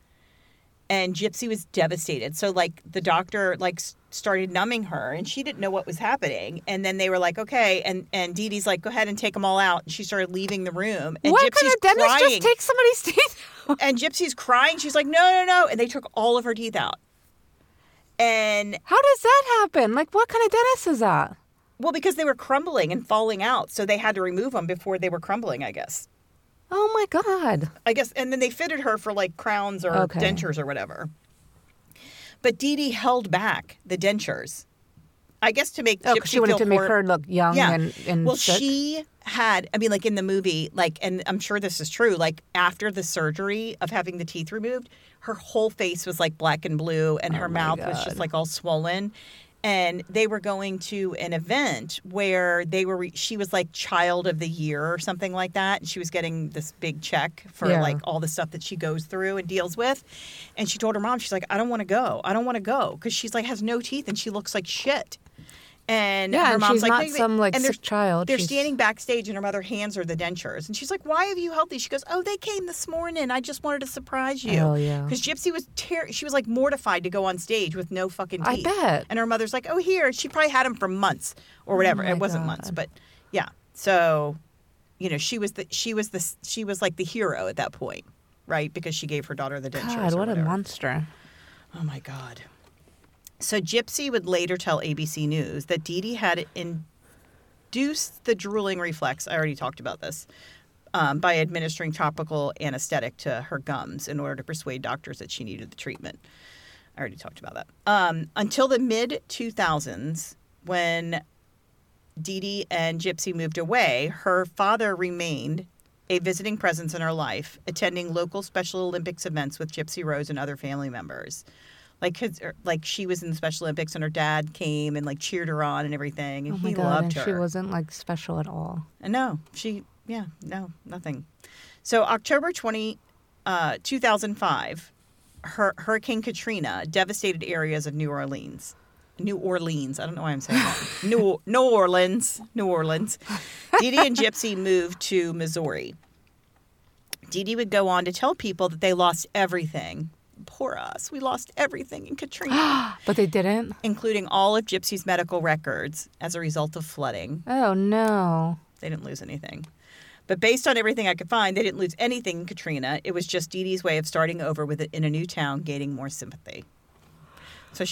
And Gypsy was devastated. So, like, the doctor, like, started numbing her, and she didn't know what was happening. And then they were like, okay. And Dee Dee's like, go ahead and take them all out. And she started leaving the room. And what Gypsy's kind of dentist crying. just takes somebody's teeth out? And Gypsy's crying. She's like, no. And they took all of her teeth out. And, How does that happen? Like, what kind of dentist is that? well, because they were crumbling and falling out. So they had to remove them before they were crumbling, I guess. Oh, my God. I guess, and then they fitted her for like crowns or Okay. dentures or whatever. But Dee Dee held back the dentures, I guess, to make Oh, Gypsy 'cause she wanted feel to make more- her look young and well, sick. she had, I mean, like in the movie, like, and I'm sure this is true, like after the surgery of having the teeth removed, her whole face was like black and blue and her Oh, my mouth was just God. like all swollen. And they were going to an event where she was like child of the year or something like that. And she was getting this big check for Yeah. like all the stuff that she goes through and deals with. And she told her mom, she's like, I don't want to go. I don't want to go. Because she's like, has no teeth and she looks like shit. And Yeah, her and mom's she's like, not "Maybe-" some, like, and they're- sick child. They're She's- standing backstage and her mother hands her the dentures. And she's like, why have you held these? She goes, oh, they came this morning. I just wanted to surprise you. Oh, yeah. Because Gypsy was she was like mortified to go on stage with no fucking I teeth. bet. And her mother's like, oh, here. She probably had them for months or whatever. Oh, my It wasn't months, God. but yeah. So, you know, she was like the hero at that point, right? Because she gave her daughter the dentures. God, or what a whatever. monster. Oh my God. So Gypsy would later tell ABC News that Dee Dee had induced the drooling reflex. I already talked about this. By administering topical anesthetic to her gums in order to persuade doctors that she needed the treatment. I already talked about that. Until the mid-2000s, when Dee Dee and Gypsy moved away, her father remained a visiting presence in her life, attending local Special Olympics events with Gypsy Rose and other family members. Like she was in the Special Olympics and her dad came and like cheered her on and everything, and Oh, my he God. loved And her. she wasn't, like, special at all. And no, nothing. So October 2005, Hurricane Katrina devastated areas of New Orleans. I don't know why I'm saying that. New Orleans. Dee Dee and Gypsy moved to Missouri. Dee Dee would go on to tell people that they lost everything. Poor us. We lost everything in Katrina, But they didn't? including all of Gypsy's medical records as a result of flooding. Oh, no. They didn't lose anything. But based on everything I could find, they didn't lose anything in Katrina. It was just Dee Dee's way of starting over with it in a new town, gaining more sympathy. So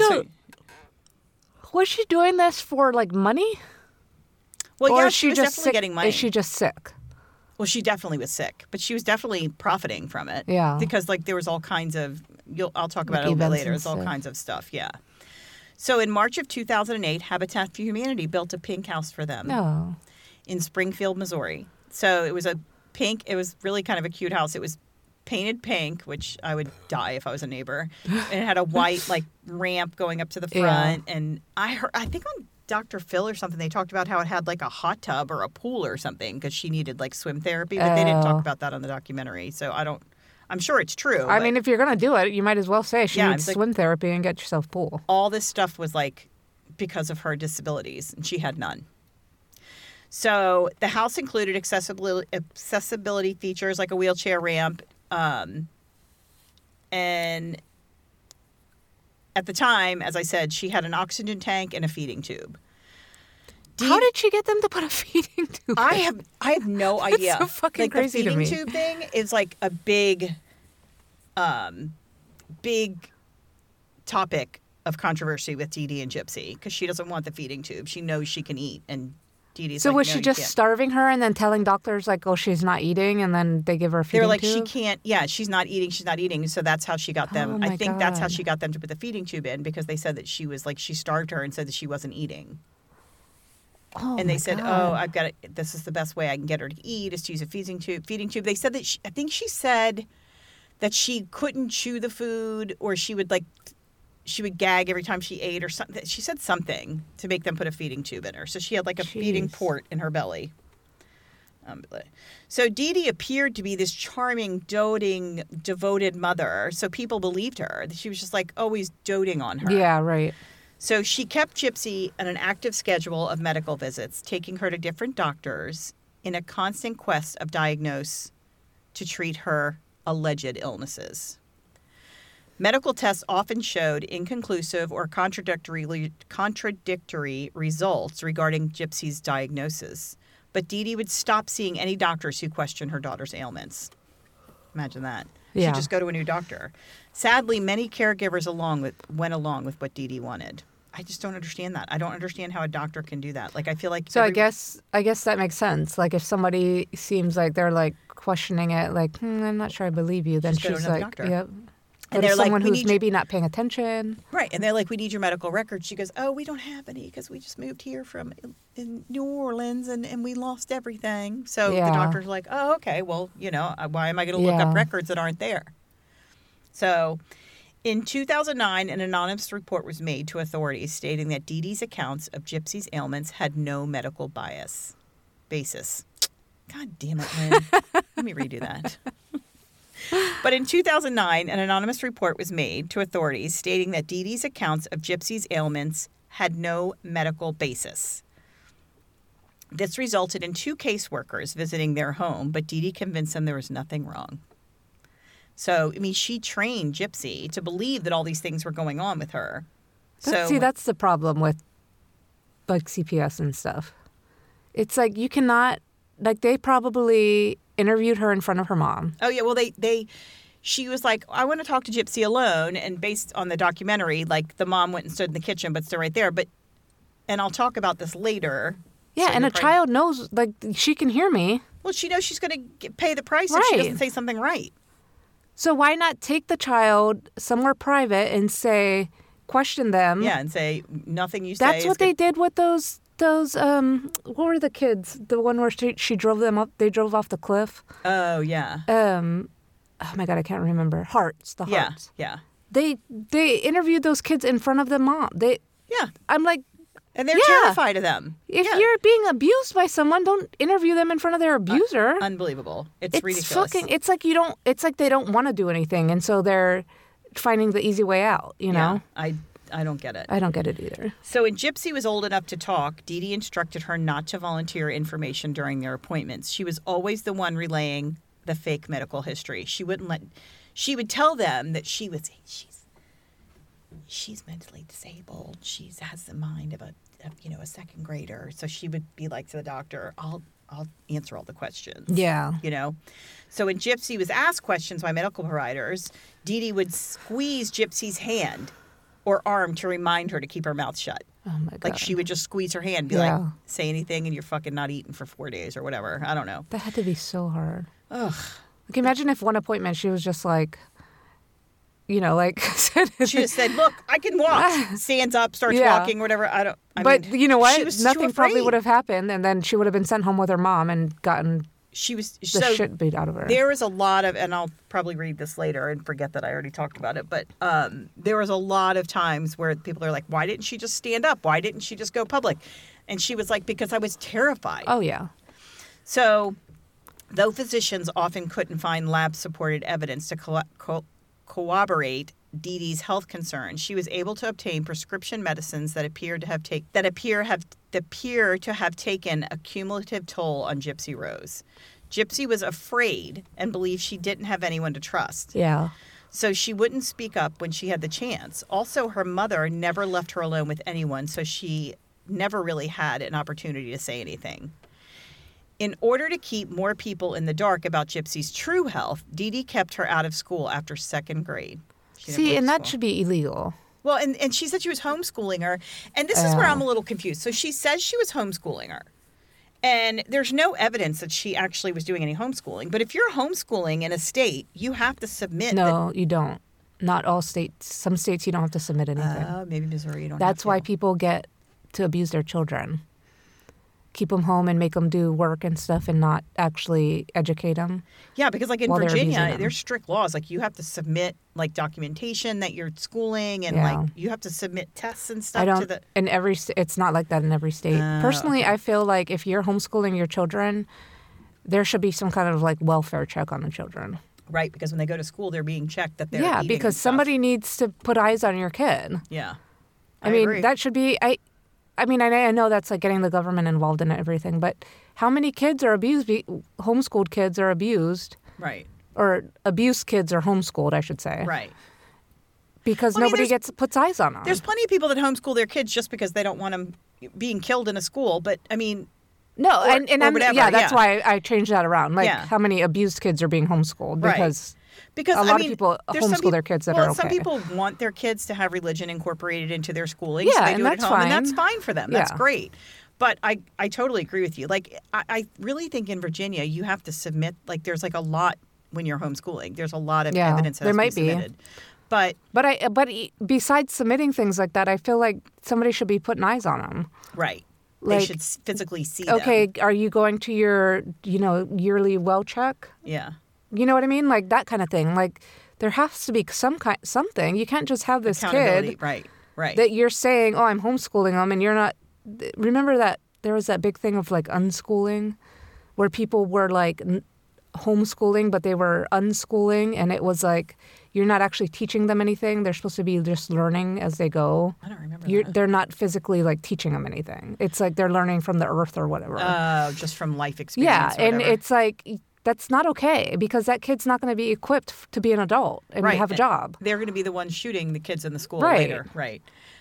Was she doing this for, like, money? well, Or yeah, is she was just definitely sick? getting money. Is she just sick? Well, she definitely was sick, but she was definitely profiting from it. Yeah. Because like there was all kinds of. I'll talk about Like it a little bit events later. and It's all stuff. kinds of stuff. Yeah. So in March of 2008, Habitat for Humanity built a pink house for them No. in Springfield, Missouri. So it was a pink. It was really kind of a cute house. It was painted pink, which I would die if I was a neighbor. And it had a white like ramp going up to the Yeah. front. And I think on Dr. Phil or something. They talked about how it had like a hot tub or a pool or something because she needed like swim therapy, but they didn't talk about that on the documentary. So I'm sure it's true. I mean, if you're going to do it, you might as well say she needs like, swim therapy and get yourself pool. All this stuff was like because of her disabilities, and she had none. So the house included accessibility features like a wheelchair ramp, and at the time, as I said, she had an oxygen tank and a feeding tube. How did she get them to put a feeding tube? I have no idea. That's so fucking crazy to me. The feeding tube thing is like a big topic of controversy with Dee Dee and Gypsy because she doesn't want the feeding tube. She knows she can eat, and Dee Dee's so like, was no, she you just can't. starving her and then telling doctors like, oh, she's not eating, and then they give her a feeding They're like, tube? she can't. Yeah, she's not eating. She's not eating. So that's how she got them. Oh my I think that's how God. she got them to put the feeding tube in because they said that she was like she starved her and said that she wasn't eating. Oh, And they my said, God. "Oh, I've got it. This is the best way I can get her to eat is to use a feeding tube." They said that I think she said that she couldn't chew the food, or she would gag every time she ate, or something. She said something to make them put a feeding tube in her. So she had like a feeding port in her belly. So Dee Dee appeared to be this charming, doting, devoted mother. So people believed her. She was just like always doting on her. Yeah, right. So she kept Gypsy on an active schedule of medical visits, taking her to different doctors in a constant quest of diagnose to treat her alleged illnesses. Medical tests often showed inconclusive or contradictory results regarding Gypsy's diagnosis, but Dee Dee would stop seeing any doctors who questioned her daughter's ailments. Imagine that. Yeah. She'd just go to a new doctor. Sadly, many caregivers went along with what Dee Dee wanted. I just don't understand that. I don't understand how a doctor can do that. Like, I feel like... So I guess that makes sense. Like, if somebody seems like they're, like, questioning it, like, I'm not sure I believe you, then Just go to she's another like, doctor. yep. And But they're if like, someone "We who's need maybe not paying attention. Right. And they're like, we need your medical records. She goes, oh, we don't have any because we just moved here from in New Orleans and we lost everything. So Yeah. the doctor's like, oh, okay, well, why am I going to look Yeah. up records that aren't there? So in 2009, an anonymous report was made to authorities stating that Dee Dee's accounts of Gypsy's ailments had no medical basis. God damn it, Lynn. Let me redo that. But in 2009, an anonymous report was made to authorities stating that Dee Dee's accounts of Gypsy's ailments had no medical basis. This resulted in 2 caseworkers visiting their home, but Dee Dee convinced them there was nothing wrong. So, I mean, she trained Gypsy to believe that all these things were going on with her. That's the problem with, like, CPS and stuff. It's like you cannot, like, they probably interviewed her in front of her mom. Oh, yeah. Well, she was like, I want to talk to Gypsy alone. And based on the documentary, like, the mom went and stood in the kitchen, but still right there. And I'll talk about this later. Yeah, So and a you're child knows, like, she can hear me. Well, she knows she's going to pay the price if she Right. doesn't say something right. So why not take the child somewhere private and say, question them? Yeah, and say nothing you say. That's what they did with those what were the kids? The one where she drove them up, they drove off the cliff. Oh, yeah. Oh my God, I can't remember. Hearts. Yeah. They interviewed those kids in front of the mom. Yeah. I'm like, And they're Yeah. terrified of them. if Yeah. you're being abused by someone, don't interview them in front of their abuser. Unbelievable. It's ridiculous. It's like it's like they don't want to do anything, and so they're finding the easy way out, you know? Yeah, I don't get it. I don't get it either. So when Gypsy was old enough to talk, Dee Dee instructed her not to volunteer information during their appointments. She was always the one relaying the fake medical history. She would tell them that she's mentally disabled. She has the mind of a second grader. So she would be like to the doctor, I'll answer all the questions. Yeah. So when Gypsy was asked questions by medical providers, Dee Dee would squeeze Gypsy's hand or arm to remind her to keep her mouth shut. Oh my God. Like she would just squeeze her hand and be Yeah. like, say anything and you're fucking not eating for 4 days or whatever. I don't know. That had to be so hard. Ugh. Like, imagine if one appointment she was just like, like She just said, look, I can walk. Stands up, starts Yeah. walking, whatever. But you know she what? was too Nothing probably afraid. would have happened, and then she would have been sent home with her mom and gotten she was the so shit beat out of her. there was a lot of, and I'll probably read this later and forget that I already talked about it, but there was a lot of times where people are like, why didn't she just stand up? Why didn't she just go public? And she was like, because I was terrified. Oh, yeah. So though physicians often couldn't find lab-supported evidence to corroborate Dee Dee's health concerns, she was able to obtain prescription medicines that appear to have taken a cumulative toll on Gypsy Rose. Gypsy was afraid and believed she didn't have anyone to trust. Yeah. So she wouldn't speak up when she had the chance. Also, her mother never left her alone with anyone, so she never really had an opportunity to say anything. In order to keep more people in the dark about Gypsy's true health, Dee Dee kept her out of school after 2nd grade. See, and that should be illegal. Well, and she said she was homeschooling her. And this is where I'm a little confused. So she says she was homeschooling her. And there's no evidence that she actually was doing any homeschooling. But if you're homeschooling in a state, you have to submit. No, you don't. Not all states. Some states you don't have to submit anything. Maybe Missouri you don't That's have to. why people get to abuse their children. Keep them home and make them do work and stuff and not actually educate them. Yeah, because like in while they're abusing Virginia, them. there's strict laws. Like you have to submit like documentation that you're schooling and like you have to submit tests and stuff to the. In every it's not like that in every state. Personally, I feel like if you're homeschooling your children, there should be some kind of like welfare check on the children. Right, because when they go to school, they're being checked that they're eating and because stuff. somebody needs to put eyes on your kid. Yeah, I mean, agree. that should be. I mean, I know that's like getting the government involved in everything, but how many kids are abused? Homeschooled kids are abused. Right. Or abused kids are homeschooled, I should say. Right. Because nobody puts eyes on them. There's plenty of people that homeschool their kids just because they don't want them being killed in a school. But I mean, no, or whatever. Yeah, that's why I changed that around. Like, how many abused kids are being homeschooled? Because a lot of people homeschool their kids that are okay. Some people want their kids to have religion incorporated into their schooling. Yeah, so they and do it that's at home, fine. and that's fine for them. That's Yeah. great. But I totally agree with you. Like, I really think in Virginia, you have to submit, like, there's like a lot when you're homeschooling. There's a lot of evidence that there has to be submitted. But besides submitting things like that, I feel like somebody should be putting eyes on them. Right. Like, they should physically see them. Okay, are you going to your, yearly well check? Yeah. You know what I mean? Like that kind of thing. Like there has to be something. You can't just have this kid right. that you're saying, "Oh, I'm homeschooling them," and you're not. Remember that there was that big thing of like unschooling, where people were like homeschooling, but they were unschooling, and it was like you're not actually teaching them anything. They're supposed to be just learning as they go. I don't remember that. They're not physically like teaching them anything. It's like they're learning from the earth or whatever. Just from life experience. Yeah, and it's like that's not okay because that kid's not going to be equipped to be an adult and have a job. They're going to be the ones shooting the kids in the school Right. later. Right.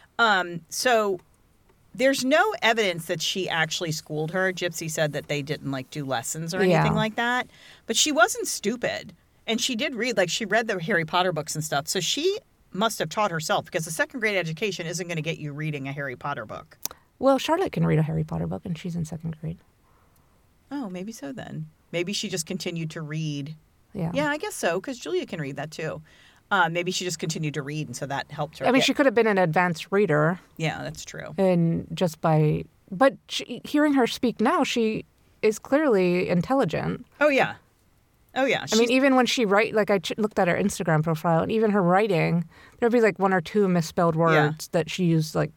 So there's no evidence that she actually schooled her. Gypsy said that they didn't like do lessons or anything like that. But she wasn't stupid. And she did read, like she read the Harry Potter books and stuff. So she must have taught herself because a 2nd grade education isn't going to get you reading a Harry Potter book. Well, Charlotte can read a Harry Potter book and she's in 2nd grade. Oh, maybe so then. Maybe she just continued to read. Yeah. Yeah, I guess so, because Julia can read that too. Maybe she just continued to read, and so that helped her. I mean, she could have been an advanced reader. Yeah, that's true. And but hearing her speak now, she is clearly intelligent. Oh, yeah. I mean, even when she like I looked at her Instagram profile, and even her writing, there'd be like 1 or 2 misspelled words that she used, like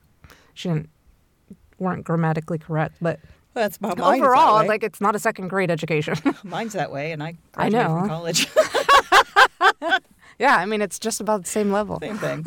weren't grammatically correct, but. Well, that's my overall, like it's not a 2nd grade education. Mine's that way, and I graduated from college. Yeah, I mean it's just about the same level. Same thing.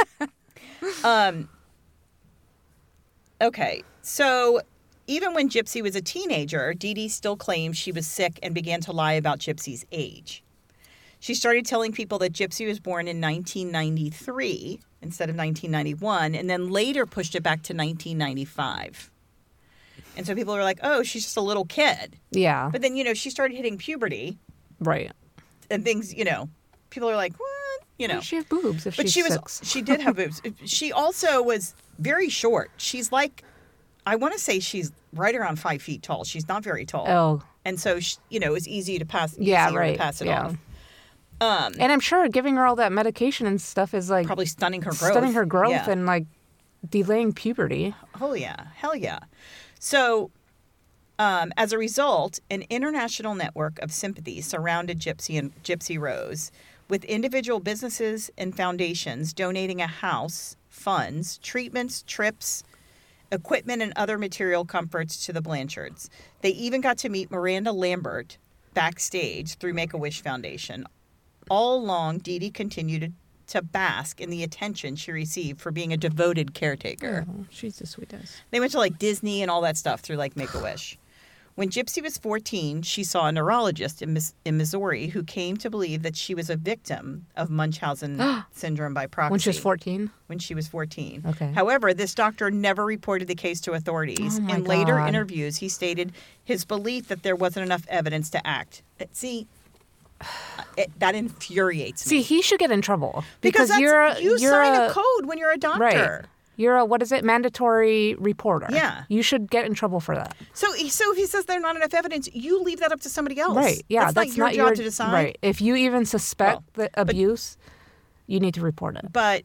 Okay, so even when Gypsy was a teenager, Dee Dee still claimed she was sick and began to lie about Gypsy's age. She started telling people that Gypsy was born in 1993 instead of 1991, and then later pushed it back to 1995. And so people were like, oh, she's just a little kid. Yeah. But then, she started hitting puberty. Right. And things, people are like, what? Well, she has boobs if but she's 6. She did have boobs. She also was very short. She's like, I want to say she's right around 5 feet tall. She's not very tall. Oh. And so, it's easy to pass. To pass it off. And I'm sure giving her all that medication and stuff is like probably stunning her growth. And like delaying puberty. Oh yeah, hell yeah. So As a result, an international network of sympathy surrounded Gypsy Rose, with individual businesses and foundations donating a house, funds, treatments, trips, equipment, and other material comforts to the Blanchards. They even got to meet Miranda Lambert backstage through Make-A-Wish Foundation. All along, Dee Dee continued to bask in the attention she received for being a devoted caretaker. Oh, she's the sweetest. They went to like Disney and all that stuff through like Make-A-Wish. When Gypsy was 14, she saw a neurologist in Missouri who came to believe that she was a victim of Munchausen syndrome by proxy. When she was 14? When she was 14. Okay. However, this doctor never reported the case to authorities. Oh my In later God. interviews, he stated his belief that there wasn't enough evidence to act. See, that infuriates me. See, he should get in trouble. because that's, you you're sign a code when you're a doctor. Right. You're a, what is it, mandatory reporter. Yeah. You should get in trouble for that. So if he says there's not enough evidence, you leave that up to somebody else. Right. Yeah. That's not your job to decide. Right. If you even suspect the abuse, you need to report it. But,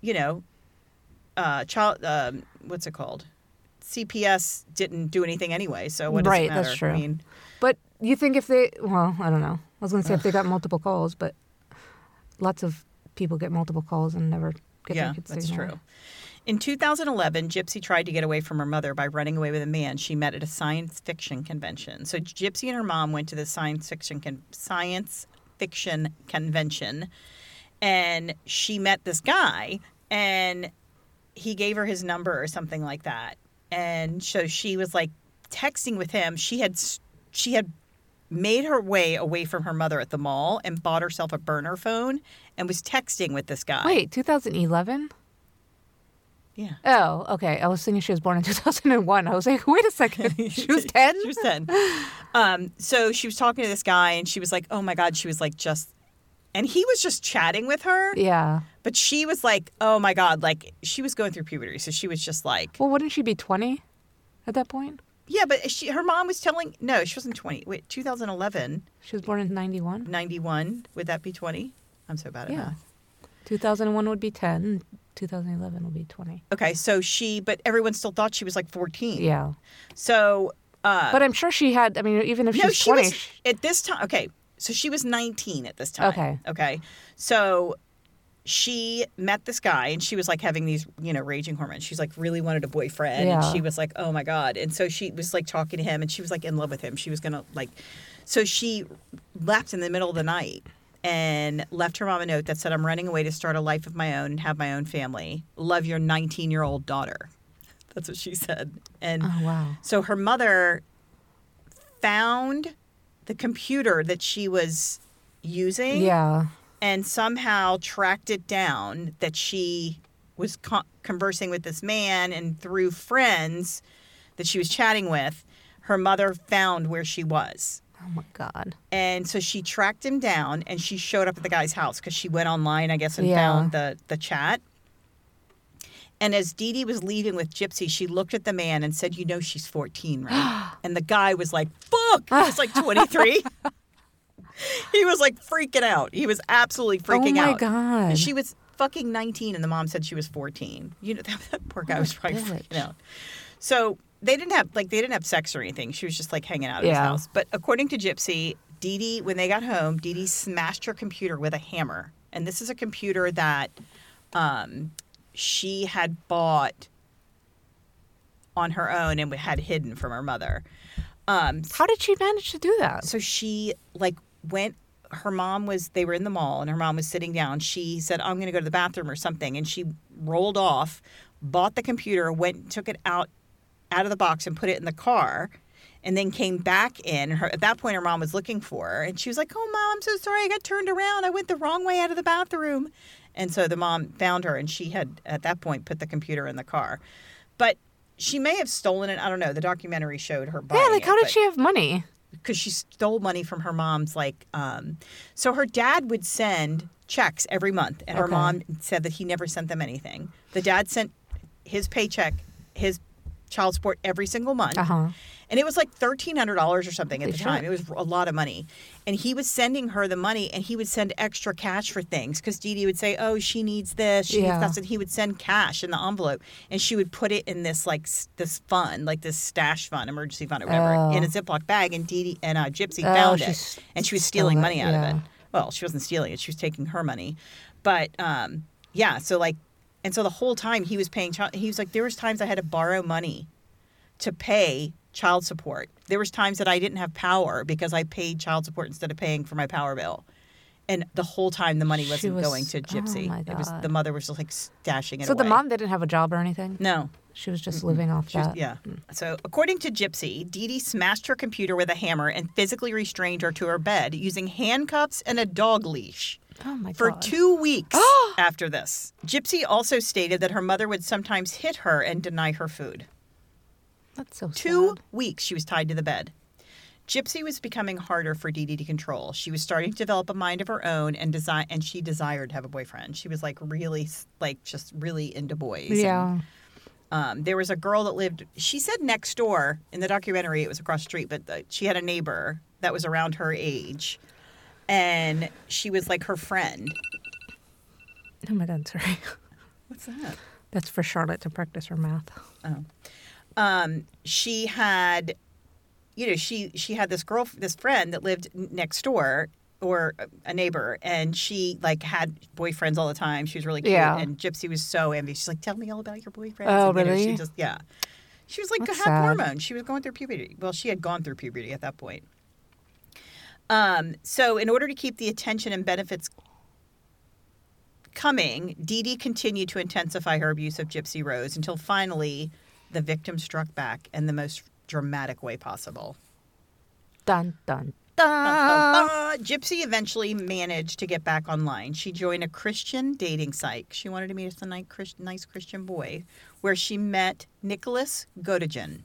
what's it called? CPS didn't do anything anyway, so what does it matter? That's true. I mean, but you think if they, well, I don't know. I was going to say if they got multiple calls, but lots of people get multiple calls and never get their kids that's anymore. true. In 2011, Gypsy tried to get away from her mother by running away with a man she met at a science fiction convention. So Gypsy and her mom went to the science fiction convention, and she met this guy, and he gave her his number or something like that. And so she was like texting with him. She had made her way away from her mother at the mall and bought herself a burner phone and was texting with this guy. Wait, 2011? Yeah. Oh, okay. I was thinking she was born in 2001. I was like, wait a second. She was 10? She was 10. So she was talking to this guy, and she was like, oh, my God. She was like and he was just chatting with her. Yeah. But she was like, oh, my God. Like, she was going through puberty. So she was just like. Well, wouldn't she be 20 at that point? Yeah, but her mom was telling. No, she wasn't 20. Wait, 2011. She was born in 91? 91. Would that be 20? I'm so bad at math. 2001 would be 10. 2011 would be 20. Okay, so but everyone still thought she was like 14. Yeah. So. But I'm sure she had, I mean, even if she's 20. Was, at this time, okay, so she was 19 at this time. Okay. Okay. So she met this guy, and she was like having these, raging hormones. She's like really wanted a boyfriend. Yeah. And she was like, oh my God. And so she was like talking to him, and she was like in love with him. She was going to so she left in the middle of the night and left her mom a note that said, I'm running away to start a life of my own and have my own family. Love, your 19-year-old daughter. That's what she said. And Oh, wow. so her mother found the computer that she was using. Yeah. And somehow tracked it down that she was conversing with this man, and through friends that she was chatting with, her mother found where she was. Oh, my God. And so she tracked him down, and she showed up at the guy's house because she went online, I guess, and Yeah. found the chat. And as Dee Dee was leaving with Gypsy, she looked at the man and said, she's 14, right? And the guy was like, fuck! He was like 23. He was like freaking out. He was absolutely freaking out. Oh, my God. And she was fucking 19, and the mom said she was 14. That poor guy was probably freaking out. So they didn't have sex or anything. She was just like hanging out at his house. But according to Gypsy, Dee Dee, when they got home, Dee Dee smashed her computer with a hammer. And this is a computer that she had bought on her own and had hidden from her mother. How did she manage to do that? So she they were in the mall, and her mom was sitting down. She said, I'm going to go to the bathroom or something. And she rolled off, bought the computer, took it out of the box and put it in the car, and then came back in. At that point, her mom was looking for her, and she was like, oh, Mom, I'm so sorry. I got turned around. I went the wrong way out of the bathroom. And so the mom found her, and she had, at that point, put the computer in the car. But she may have stolen it. I don't know. The documentary showed her buying it. Yeah, how did she have money? Because she stole money from her mom's, so her dad would send checks every month, and her mom said that he never sent them anything. The dad sent his paycheck, his child support every single month. Uh-huh. And it was like $1,300 or something at Holy the shit. time. It was a lot of money. And he was sending her the money, and he would send extra cash for things because Dee Dee would say, oh, she needs this, she needs that. And he would send cash in the envelope, and she would put it in this this fund, like this stash fund, emergency fund or whatever, in a Ziploc bag. And Dee Dee and Gypsy found it, and she was stealing money out of it. Well, she wasn't stealing it; she was taking her money. But yeah, so like, and so the whole time he was paying child. He was like, there was times I had to borrow money to pay child support. There was times that I didn't have power because I paid child support instead of paying for my power bill. And the whole time the money wasn't going to Gypsy. Oh my God. It was the mother was just like stashing it away. So the mom didn't have a job or anything? No. She was just living off that. Yeah. So according to Gypsy, Dee Dee smashed her computer with a hammer and physically restrained her to her bed using handcuffs and a dog leash. Oh my God. For 2 weeks after this. Gypsy also stated that her mother would sometimes hit her and deny her food. That's so sad. 2 weeks she was tied to the bed. Gypsy was becoming harder for Dee Dee to control. She was starting to develop a mind of her own and she desired to have a boyfriend. She was like really, like just really into boys. Yeah. And, there was a girl that lived, she said next door in the documentary, it was across the street, but she had a neighbor that was around her age. And she was like her friend. Oh my God, sorry. What's that? That's for Charlotte to practice her math. Oh. She had, she had this friend that lived next door, or a neighbor, and she like had boyfriends all the time. She was really cute, and Gypsy was so envious. She's like, "Tell me all about your boyfriends." Oh, and, really? She just she was like That's had sad. hormones. She was going through puberty. Well, she had gone through puberty at that point. So in order to keep the attention and benefits coming, Dee Dee continued to intensify her abuse of Gypsy Rose until finally the victim struck back in the most dramatic way possible. Dun, dun, dun. Gypsy eventually managed to get back online. She joined a Christian dating site. She wanted to meet a nice Christian boy, where she met Nicholas Godejan.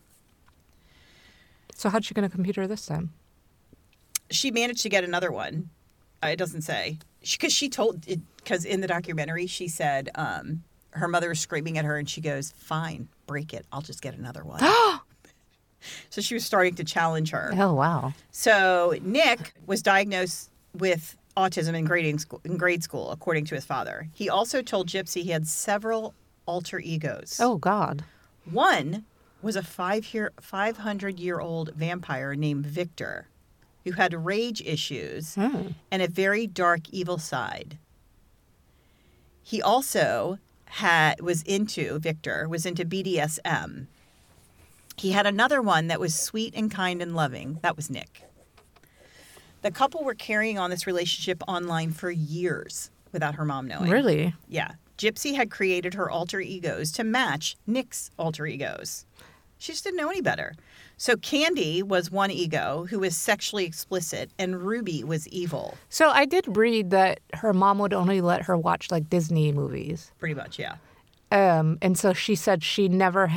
So how'd she get a computer this time? She managed to get another one. It doesn't say. Because in the documentary, she said her mother was screaming at her, and she goes, "Fine, break it. I'll just get another one." So she was starting to challenge her. Oh, wow. So Nick was diagnosed with autism in grade school, according to his father. He also told Gypsy he had several alter egos. Oh, God. One was a 500-year-old vampire named Victor, who had rage issues and a very dark, evil side. He also was into BDSM. He had another one that was sweet and kind and loving. That was Nick. The couple were carrying on this relationship online for years without her mom knowing. Really? Yeah. Gypsy had created her alter egos to match Nick's alter egos. She just didn't know any better. So Candy was one ego who was sexually explicit, and Ruby was evil. So I did read that her mom would only let her watch like Disney movies. Pretty much, yeah. And so she said she never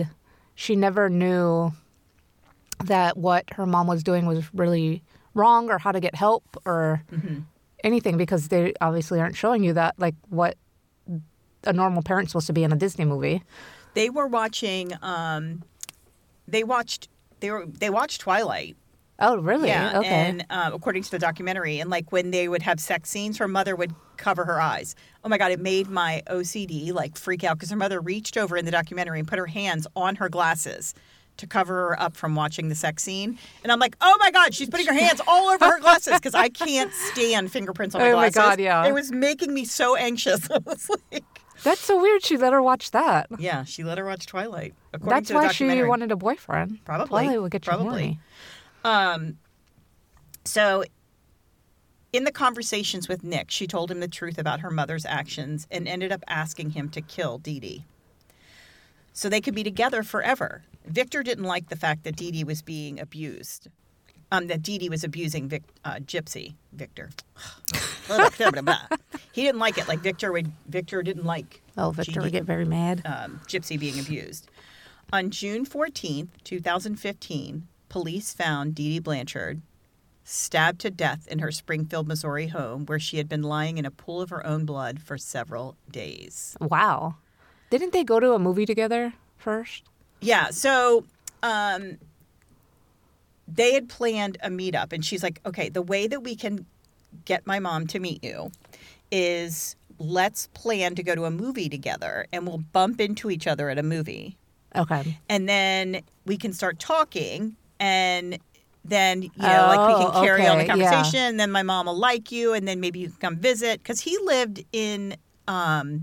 knew that what her mom was doing was really wrong or how to get help or anything, because they obviously aren't showing you that, like what a normal parent's supposed to be in a Disney movie. They were watching, they watched Twilight. Oh, really? Yeah. Okay. And according to the documentary, and like when they would have sex scenes, her mother would cover her eyes. Oh my God, it made my OCD like freak out because her mother reached over in the documentary and put her hands on her glasses to cover her up from watching the sex scene. And I'm like, oh my God, she's putting her hands all over her glasses because I can't stand fingerprints on my glasses. Oh my God, yeah. It was making me so anxious. I was like, that's so weird. She let her watch that. yeah, she let her watch Twilight. According That's to the why documentary. she wanted a boyfriend. Probably. Twilight would get you horny. So in the conversations with Nick, she told him the truth about her mother's actions and ended up asking him to kill Dee Dee so they could be together forever. Victor didn't like the fact that Dee Dee was being abused, that Dee Dee was abusing Gypsy. Victor. He didn't like it. Like Victor didn't like. Oh, Victor would get very mad. Gypsy being abused. On June 14th, 2015, police found Dee Dee Blanchard stabbed to death in her Springfield, Missouri home, where she had been lying in a pool of her own blood for several days. Wow. Didn't they go to a movie together first? Yeah. So they had planned a meetup, and she's like, okay, the way that we can get my mom to meet you is let's plan to go to a movie together, and we'll bump into each other at a movie. Okay. And then we can start talking, and then, you know, like we can carry on the conversation, and then my mom will like you, and then maybe you can come visit. Because he lived in, oh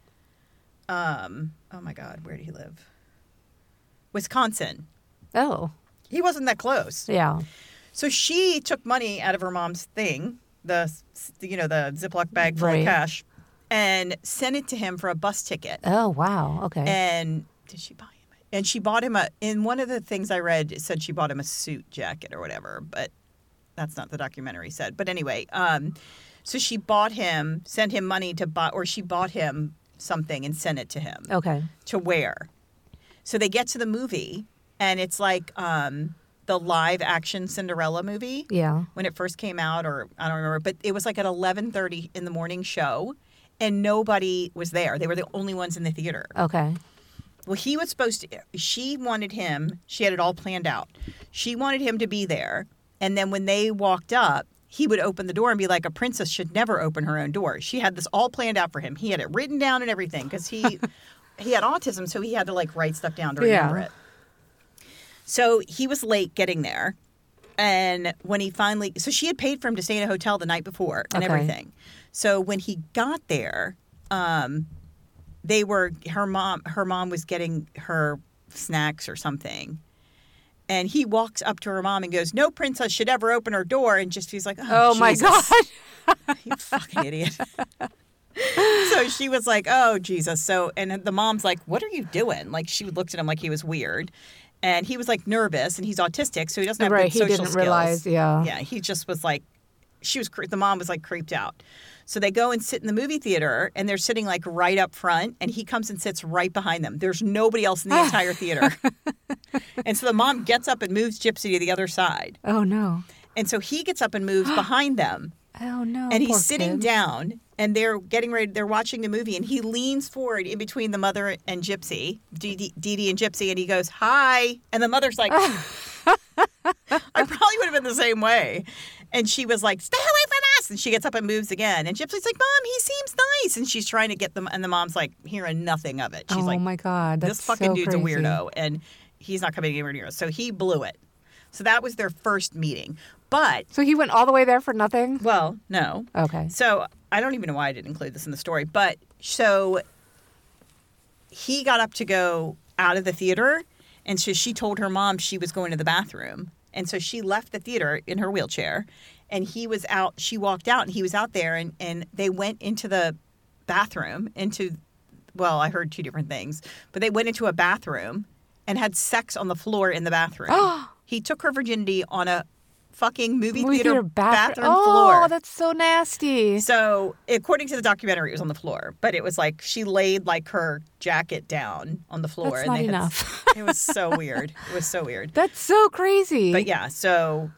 my God, where did he live? Wisconsin. Oh. He wasn't that close. Yeah. So she took money out of her mom's thing, the Ziploc bag full of cash, and sent it to him for a bus ticket. Oh, wow. Okay. And did she buy him? And she bought him in one of the things I read, it said she bought him a suit jacket or whatever, but that's not the documentary said. But anyway, so she sent him money to buy, or she bought him something and sent it to him. Okay. To wear. So they get to the movie, and it's like the live action Cinderella movie. Yeah. When it first came out, or I don't remember, but it was like at 11:30 in the morning show, and nobody was there. They were the only ones in the theater. Okay. Well, he was supposed to, she wanted him, she had it all planned out. She wanted him to be there. And then when they walked up, he would open the door and be like, a princess should never open her own door. She had this all planned out for him. He had it written down and everything because he had autism, so he had to like write stuff down to remember it. So he was late getting there. And when he finally, so she had paid for him to stay in a hotel the night before and everything. So when he got there, her mom was getting her snacks or something. And he walks up to her mom and goes, no princess should ever open her door. And just he's like, oh my God. You fucking idiot. So she was like, oh, Jesus. So, and the mom's like, what are you doing? Like, she looked at him like he was weird. And he was like nervous, and he's autistic, so he doesn't have good social skills. He didn't realize, Yeah, he just was like, the mom was like creeped out. So they go and sit in the movie theater, and they're sitting like right up front, and he comes and sits right behind them. There's nobody else in the entire theater. And so the mom gets up and moves Gypsy to the other side. Oh, no. And so he gets up and moves behind them. Oh, no. And he's sitting down, and they're watching the movie, and he leans forward in between the mother and Gypsy, Dee Dee and Gypsy, and he goes, hi. And the mother's like, I probably would have been the same way. And she was like, stay away from us. And she gets up and moves again. And Gypsy's like, Mom, he seems nice. And she's trying to get them. And the mom's like, hearing nothing of it. She's like, oh, my God. That's this fucking dude's crazy. a weirdo. And he's not coming anywhere near us. So he blew it. So that was their first meeting. But. So he went all the way there for nothing? Well, no. Okay. So I don't even know why I didn't include this in the story. But so he got up to go out of the theater. And so she told her mom she was going to the bathroom. And so she left the theater in her wheelchair, and he was out. She walked out, and he was out there, and they went into the bathroom, well, I heard two different things, but they went into a bathroom and had sex on the floor in the bathroom. He took her virginity on a fucking movie theater bathroom floor. Oh, that's so nasty. So, according to the documentary, it was on the floor, but it was like she laid like her jacket down on the floor. That's not enough. It was so weird. It was so weird. That's so crazy. But yeah, so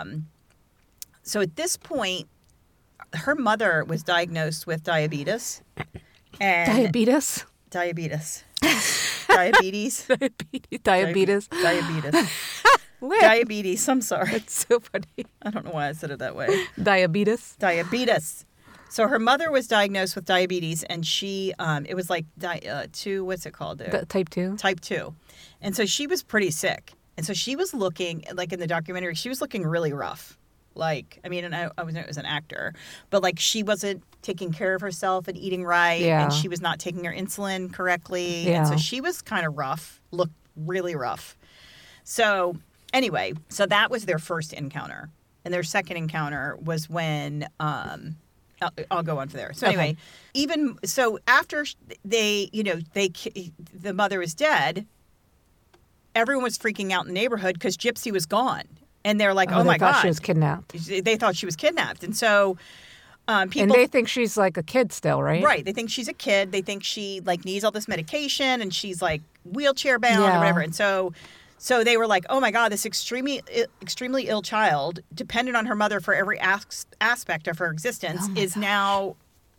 at this point, her mother was diagnosed with diabetes. And Diabetes? Diabetes. Diabetes. Diabetes. Diabetes. Where? Diabetes. I'm sorry. That's so funny. I don't know why I said it that way. Diabetes. Diabetes. So her mother was diagnosed with diabetes, and she, it was like what's it called? Type 2? Type 2. And so she was pretty sick. And so she was looking, like in the documentary, she was looking really rough. Like, I mean, and I was an actor, but like she wasn't taking care of herself and eating right. Yeah. And she was not taking her insulin correctly. Yeah. And so she was kind of rough, looked really rough. So anyway, so that was their first encounter. And their second encounter was when, I'll go on from there. So anyway, even so after the mother was dead, everyone was freaking out in the neighborhood because Gypsy was gone. And they're like, oh my God. They thought she was kidnapped. They thought she was kidnapped. And so people. And they think she's like a kid still, right? Right. They think she's a kid. They think she like needs all this medication and she's like wheelchair bound or whatever. And so they were like, oh my God, this extremely ill child, dependent on her mother for every aspect of her existence, is now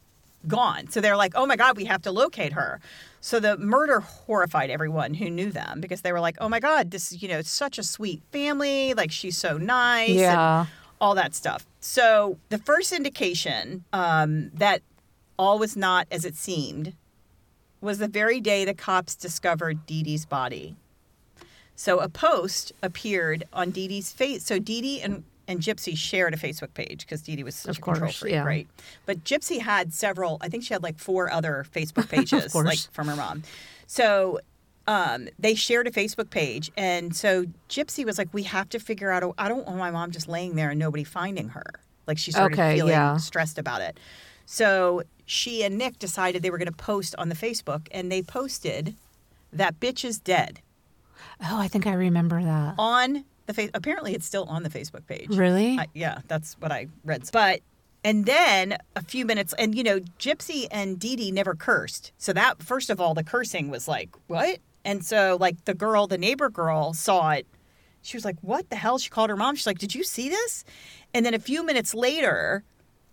gone. So they're like, oh my God, we have to locate her. So the murder horrified everyone who knew them because they were like, oh my God, this is, it's such a sweet family. Like, she's so nice. Yeah. And all that stuff. So the first indication that all was not as it seemed was the very day the cops discovered Dee Dee's body. So a post appeared on Dee Dee's face. So Dee Dee and Gypsy shared a Facebook page because Dee Dee was such a control freak, right? But Gypsy had several, I think she had like 4 other Facebook pages, like from her mom. So they shared a Facebook page. And so Gypsy was like, we have to figure out, I don't want my mom just laying there and nobody finding her. Like, she started feeling stressed about it. So she and Nick decided they were going to post on the Facebook, and they posted that bitch is dead. Oh, I think I remember that. On the apparently it's still on the Facebook page. Really? Yeah, that's what I read. And then a few minutes, and Gypsy and Dee Dee never cursed. So that, first of all, the cursing was like, what? And so like the neighbor girl saw it. She was like, what the hell? She called her mom. She's like, did you see this? And then a few minutes later,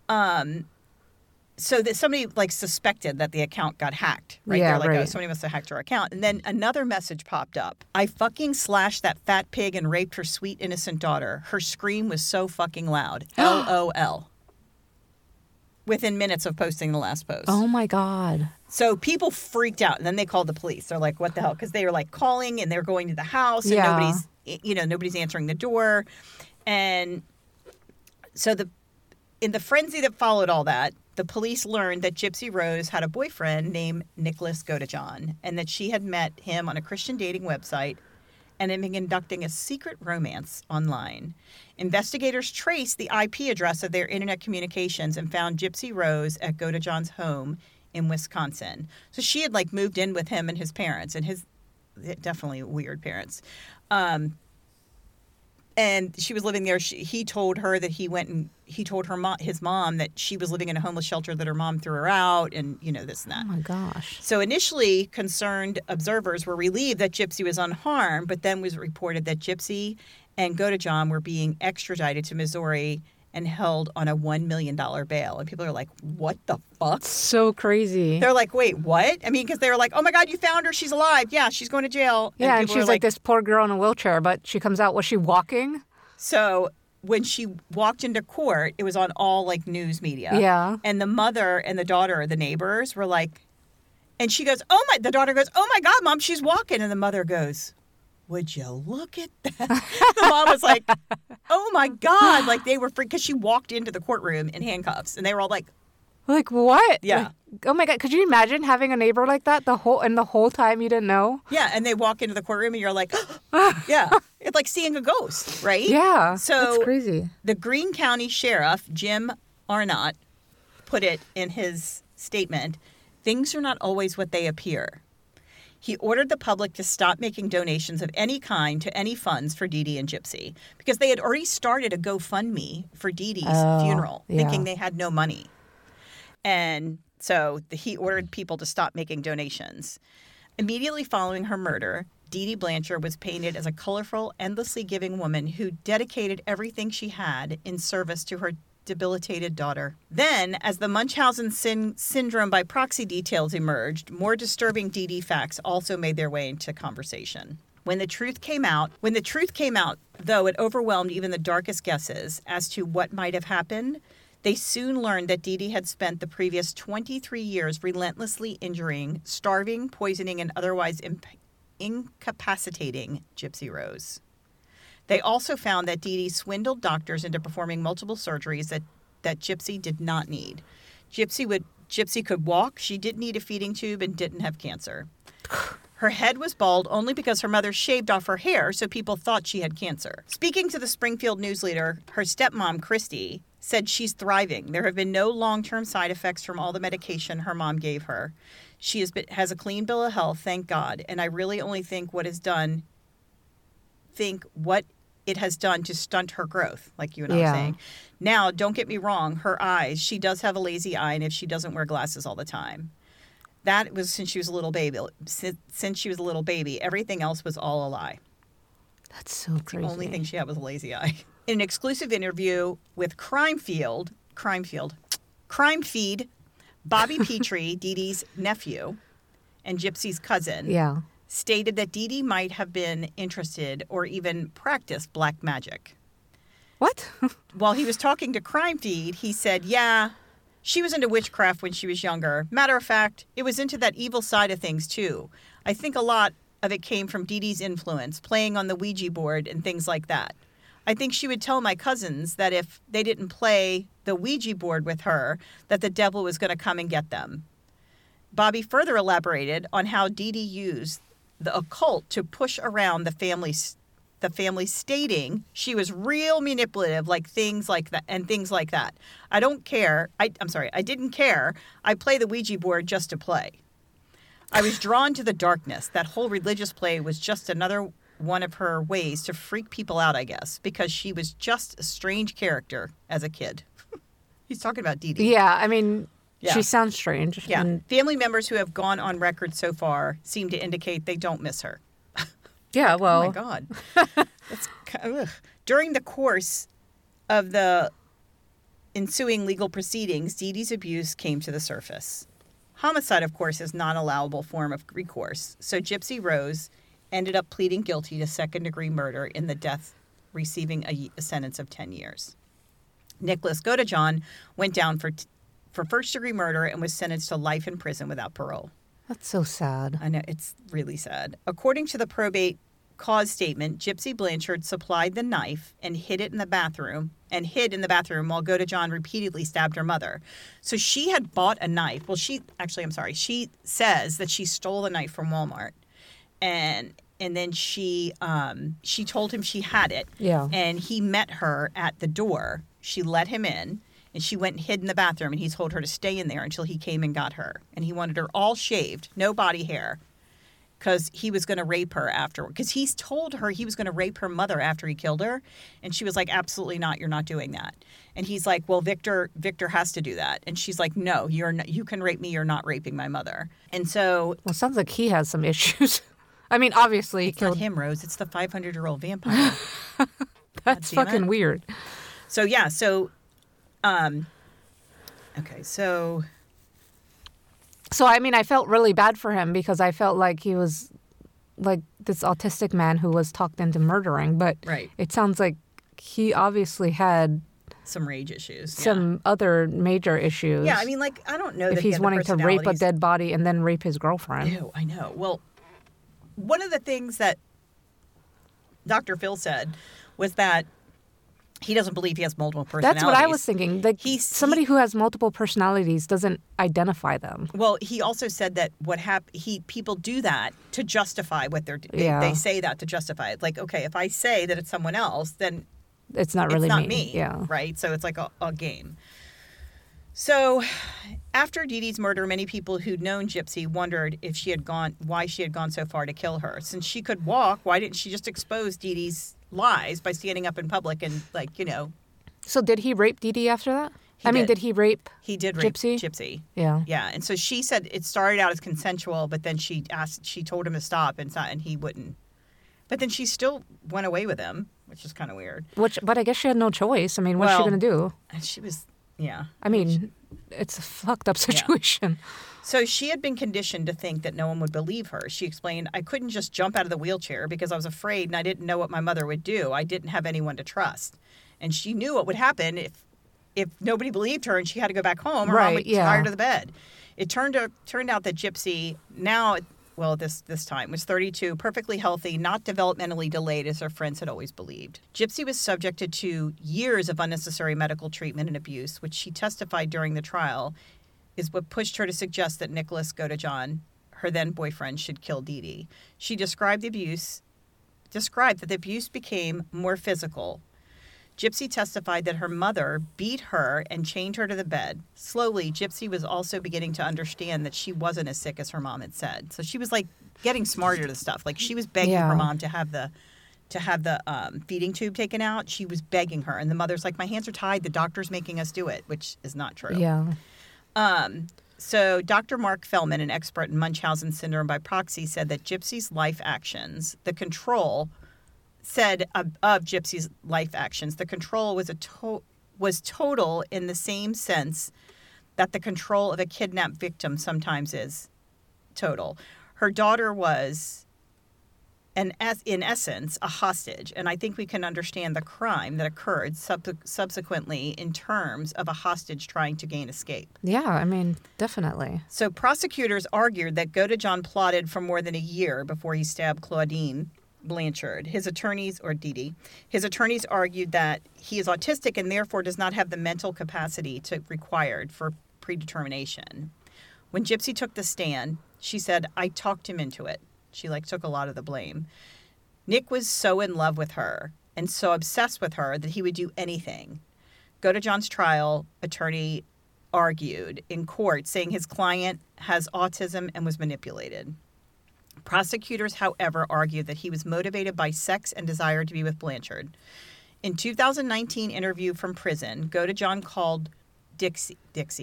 so that somebody like suspected that the account got hacked, right? Yeah, They're like, right. oh, somebody must have hacked her account. And then another message popped up. I fucking slashed that fat pig and raped her sweet innocent daughter. Her scream was so fucking loud. LOL. Within minutes of posting the last post. Oh my God. So people freaked out, and then they called the police. They're like, what the hell? Because they were like calling, and they're going to the house, and nobody's answering the door. And so in the frenzy that followed all that, the police learned that Gypsy Rose had a boyfriend named Nicholas Godejohn, and that she had met him on a Christian dating website and had been conducting a secret romance online. Investigators traced the IP address of their internet communications and found Gypsy Rose at Godejohn's home in Wisconsin. So she had like moved in with him and his parents, and his definitely weird parents. And she was living there. He told her that he told his mom that she was living in a homeless shelter, that her mom threw her out, and this and that. Oh my gosh. So initially, concerned observers were relieved that Gypsy was unharmed, but then was reported that Gypsy and Godejohn were being extradited to Missouri and held on a $1 million bail. And people are like, what the fuck? So crazy. They're like, wait, what? I mean, because they were like, oh my God, you found her. She's alive. Yeah, she's going to jail. Yeah, and she's like this poor girl in a wheelchair, but she comes out. Was she walking? So when she walked into court, it was on all like news media. Yeah. And the mother and the daughter, the neighbors, were like, and she goes, the daughter goes, oh my God, Mom, she's walking. And the mother goes, would you look at that? The mom was like, oh my God. Like, they were freaked because she walked into the courtroom in handcuffs, and they were all like what? Yeah. Like, oh my God. Could you imagine having a neighbor like that the whole time you didn't know? Yeah. And they walk into the courtroom and you're like, yeah. It's like seeing a ghost, right? Yeah. So that's crazy. The Greene County Sheriff, Jim Arnott, put it in his statement, things are not always what they appear. He ordered the public to stop making donations of any kind to any funds for Dee Dee and Gypsy, because they had already started a GoFundMe for Dee Dee's funeral, thinking they had no money. And so he ordered people to stop making donations. Immediately following her murder, Dee Dee Blanchard was painted as a colorful, endlessly giving woman who dedicated everything she had in service to her debilitated daughter. Then, as the Munchausen syndrome by proxy details emerged, more disturbing Dee Dee facts also made their way into conversation. When the truth came out, though it overwhelmed even the darkest guesses as to what might have happened, they soon learned that Dee Dee had spent the previous 23 years relentlessly injuring, starving, poisoning, and otherwise incapacitating Gypsy Rose. They also found that Dee Dee swindled doctors into performing multiple surgeries that Gypsy did not need. Gypsy could walk, she didn't need a feeding tube, and didn't have cancer. Her head was bald only because her mother shaved off her hair, so people thought she had cancer. Speaking to the Springfield News Leader, her stepmom, Christy, said she's thriving. There have been no long-term side effects from all the medication her mom gave her. She has a clean bill of health, thank God, and I really only think what it has done to stunt her growth, like you and I were saying. Now, don't get me wrong, her eyes, she does have a lazy eye, and if she doesn't wear glasses all the time. That was since she was a little baby. Since she was a little baby, everything else was all a lie. That's so crazy. The only thing she had was a lazy eye. In an exclusive interview with Crime Feed, Bobby Petrie, Dee Dee's nephew and Gypsy's cousin, Yeah. stated that Dee Dee might have been interested or even practiced black magic. What? While he was talking to Crime Feed, he said, yeah, she was into witchcraft when she was younger. Matter of fact, it was into that evil side of things, too. I think a lot of it came from Dee Dee's influence, playing on the Ouija board and things like that. I think she would tell my cousins that if they didn't play the Ouija board with her, that the devil was going to come and get them. Bobby further elaborated on how Dee Dee used the occult to push around the family, stating she was real manipulative, like things like that and things like that. I don't care. I didn't care. I play the Ouija board just to play. I was drawn to the darkness. That whole religious play was just another one of her ways to freak people out, I guess, because she was just a strange character as a kid. He's talking about Dee Dee. Yeah, I mean, Yeah. she sounds strange. Yeah. And Family members who have gone on record so far seem to indicate they don't miss her. yeah, well, Oh, my God. During the course of the ensuing legal proceedings, Dee Dee's abuse came to the surface. Homicide, of course, is not an allowable form of recourse, so Gypsy Rose ended up pleading guilty to second-degree murder in the death, receiving a sentence of 10 years. Nicholas Godejohn went down for first-degree murder and was sentenced to life in prison without parole. that's so sad. I know, it's really sad. According to the probate cause statement, Gypsy Blanchard supplied the knife and hid in the bathroom while Godejohn repeatedly stabbed her mother. So she had bought a knife. Well, she says that she stole the knife from Walmart. And then she told him she had it. Yeah. And he met her at the door. She let him in. And she went and hid in the bathroom, and he told her to stay in there until he came and got her. And he wanted her all shaved, no body hair, because he was going to rape her afterward. Because he's told her he was going to rape her mother after he killed her. And she was like, absolutely not. You're not doing that. And he's like, well, Victor has to do that. And she's like, no, you're not, you can rape me. You're not raping my mother. And so Well, sounds like he has some issues. I mean, obviously, he it's not killed. him, Rose. It's the 500-year-old vampire. That's God damn fucking it. weird. So, yeah. So, okay. So, So, I mean, I felt really bad for him because I felt like he was like this autistic man who was talked into murdering. But right. it sounds like he obviously had Some rage issues. some other major issues. Yeah. I mean, like, I don't know if that he he's had the wanting to rape a personalities- dead body and then rape his girlfriend. Ew, I know. Well, one of the things that Dr. Phil said was that he doesn't believe he has multiple personalities. That's what I was thinking. Like somebody he- who has multiple personalities doesn't identify them. Well, he also said that people do that to justify what Yeah. they say that to justify it. Like, okay, if I say that it's someone else, then It's not really it's not me. Yeah. right? So it's like a game. So after Dee Dee's murder, many people who'd known Gypsy wondered why she had gone so far to kill her. Since she could walk, why didn't she just expose Dee Dee's lies by standing up in public and, like, you know. So did he rape Dee Dee after that? He did did. he rape? He did rape Gypsy? Gypsy. Yeah. Yeah, and so she said it started out as consensual, but then she told him to stop, and he wouldn't. But then she still went away with him, which is kind of weird. But I guess she had no choice. I mean, what's she Well, going to do? And she was, yeah. I mean, it's a fucked up situation. So she had been conditioned to think that no one would believe her. She explained, I couldn't just jump out of the wheelchair because I was afraid and I didn't know what my mother would do. I didn't have anyone to trust. And she knew what would happen if nobody believed her and she had to go back home. Her mom would tie her to the bed. It turned out that Gypsy this time was 32, perfectly healthy, not developmentally delayed as her friends had always believed. Gypsy was subjected to years of unnecessary medical treatment and abuse, which she testified during the trial is what pushed her to suggest that Nicholas Godejohn, her then boyfriend, should kill Dee Dee. She described that the abuse became more physical. Gypsy testified that her mother beat her and chained her to the bed. Slowly, Gypsy was also beginning to understand that she wasn't as sick as her mom had said. So she was like getting smarter to stuff. Like she was begging her mom to have the feeding tube taken out. She was begging her, and the mother's like, "My hands are tied. The doctor's making us do it," which is not true. Yeah. So Dr. Mark Fellman, an expert in Munchausen syndrome by proxy, said that Gypsy's life actions, the control was total in the same sense that the control of a kidnapped victim sometimes is total. Her daughter was, in essence, a hostage. And I think we can understand the crime that occurred subsequently in terms of a hostage trying to gain escape. Yeah, I mean, definitely. So prosecutors argued that Godejohn plotted for more than a year before he stabbed Claudine Blanchard. His attorneys argued that he is autistic and therefore does not have the mental capacity required for predetermination. When Gypsy took the stand, she said, "I talked him into it." She took a lot of the blame. Nick was so in love with her and so obsessed with her that he would do anything. Godejohn's trial attorney argued in court, saying his client has autism and was manipulated. Prosecutors, however, argued that he was motivated by sex and desire to be with Blanchard. In 2019 interview from prison, Godejohn called Gypsy,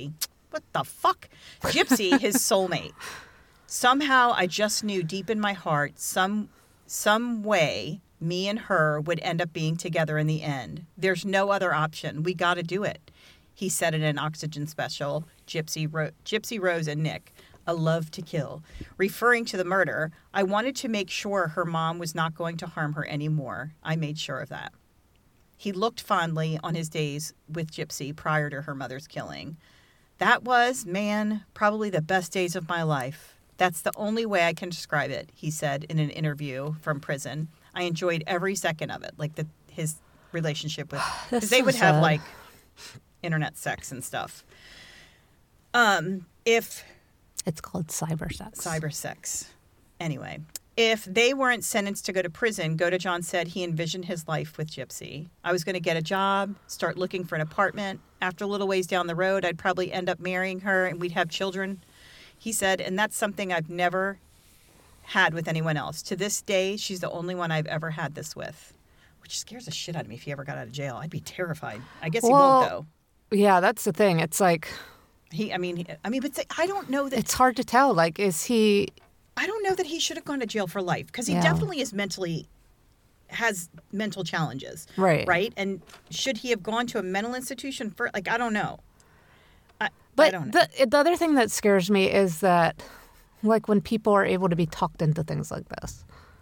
his soulmate. "Somehow I just knew deep in my heart some way me and her would end up being together in the end. There's no other option. We got to do it," he said in an Oxygen special, Gypsy Rose and Nick, A Love to Kill. Referring to the murder, "I wanted to make sure her mom was not going to harm her anymore. I made sure of that." He looked fondly on his days with Gypsy prior to her mother's killing. "That was, man, probably the best days of my life. That's the only way I can describe it," he said in an interview from prison. "I enjoyed every second of it," his relationship with, because they would have internet sex and stuff. It's called cyber sex. Cyber sex. Anyway, if they weren't sentenced to go to prison, Godejohn said he envisioned his life with Gypsy. "I was going to get a job, start looking for an apartment. After a little ways down the road, I'd probably end up marrying her and we'd have children," he said, "and that's something I've never had with anyone else. To this day, she's the only one I've ever had this with," which scares the shit out of me if he ever got out of jail. I'd be terrified. I guess he won't, though. Yeah, that's the thing. It's like... but I don't know that... It's hard to tell. Is he... I don't know that he should have gone to jail for life, because he definitely has mental challenges. Right? And should he have gone to a mental institution for... I don't know. I don't know. The other thing that scares me is that, when people are able to be talked into things like this.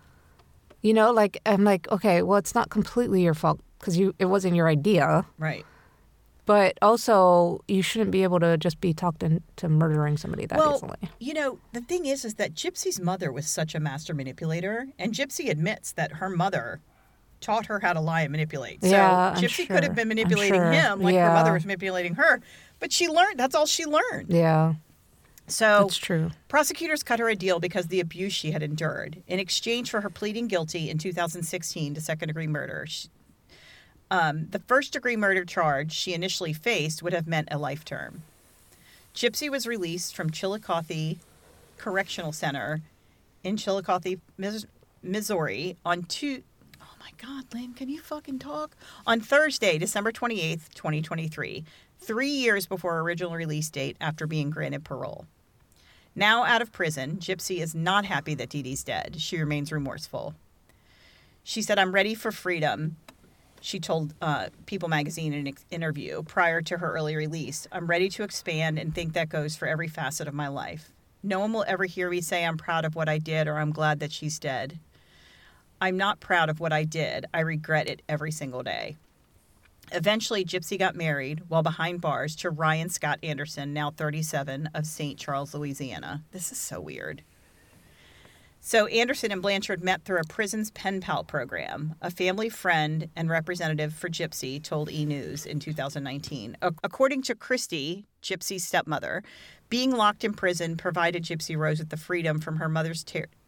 I'm like, okay, well, it's not completely your fault because it wasn't your idea. Right. But also, you shouldn't be able to just be talked into murdering somebody that easily. The thing is that Gypsy's mother was such a master manipulator, and Gypsy admits that her mother taught her how to lie and manipulate. So Gypsy could have been manipulating him her mother was manipulating her, but she learned. That's all she learned. Yeah. So that's true. Prosecutors cut her a deal because of the abuse she had endured. In exchange for her pleading guilty in 2016 to second-degree murder, the first-degree murder charge she initially faced would have meant a life term. Gypsy was released from Chillicothe Correctional Center in Chillicothe, Missouri on Oh my God, Lynn, can you fucking talk? On Thursday, December 28th, 2023, 3 years before her original release date after being granted parole. Now out of prison, Gypsy is not happy that Dee Dee's dead. She remains remorseful. She said, "I'm ready for freedom," she told People magazine in an interview prior to her early release. "I'm ready to expand and think that goes for every facet of my life. No one will ever hear me say I'm proud of what I did or I'm glad that she's dead. I'm not proud of what I did. I regret it every single day." Eventually, Gypsy got married while behind bars to Ryan Scott Anderson, now 37, of St. Charles, Louisiana. This is so weird. So Anderson and Blanchard met through a prison's pen pal program. A family friend and representative for Gypsy told E! News in 2019. According to Christy, Gypsy's stepmother, being locked in prison provided Gypsy Rose with the freedom from her mother's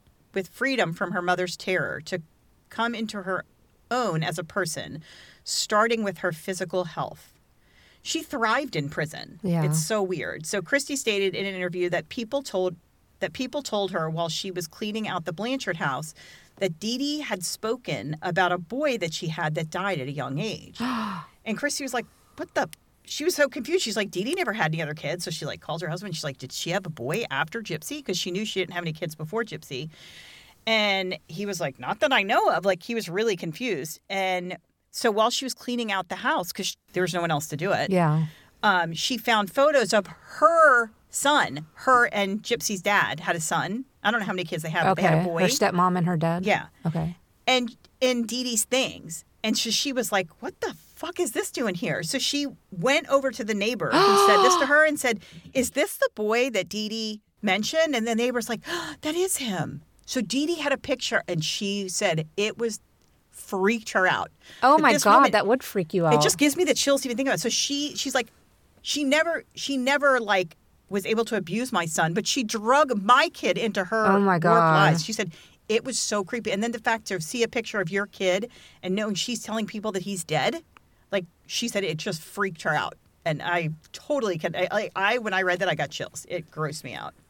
terror to come into her own as a person, starting with her physical health. She thrived in prison. Yeah. It's so weird. So Christy stated in an interview that people told her while she was cleaning out the Blanchard house that Dee Dee had spoken about a boy that she had that died at a young age. And Christy was like, what the? She was so confused. She's like, Dee Dee never had any other kids. So she calls her husband. She's like, did she have a boy after Gypsy? Because she knew she didn't have any kids before Gypsy. And he was like, not that I know of. He was really confused. And so while she was cleaning out the house, because there was no one else to do it. Yeah. she found photos of her son. Her and Gypsy's dad had a son. I don't know how many kids they had, but they had a boy. Her stepmom and her dad? Yeah. Okay. And in Dee Dee's things. And so she was like, what the fuck is this doing here? So she went over to the neighbor who said this to her and said, is this the boy that Dee Dee mentioned? And the neighbor's like, oh, that is him. So Dee Dee had a picture and she said it was freaked her out. Oh But my this God, woman- that would freak you out. It just gives me the chills to even think about it. So she's like, she never like was able to abuse my son, but she drug my kid into her Oh my work God. lies. She said it was so creepy. And then the fact to see a picture of your kid and knowing she's telling people that he's dead, like she said, it just freaked her out. And I totally can. I when I read that, I got chills. It grossed me out.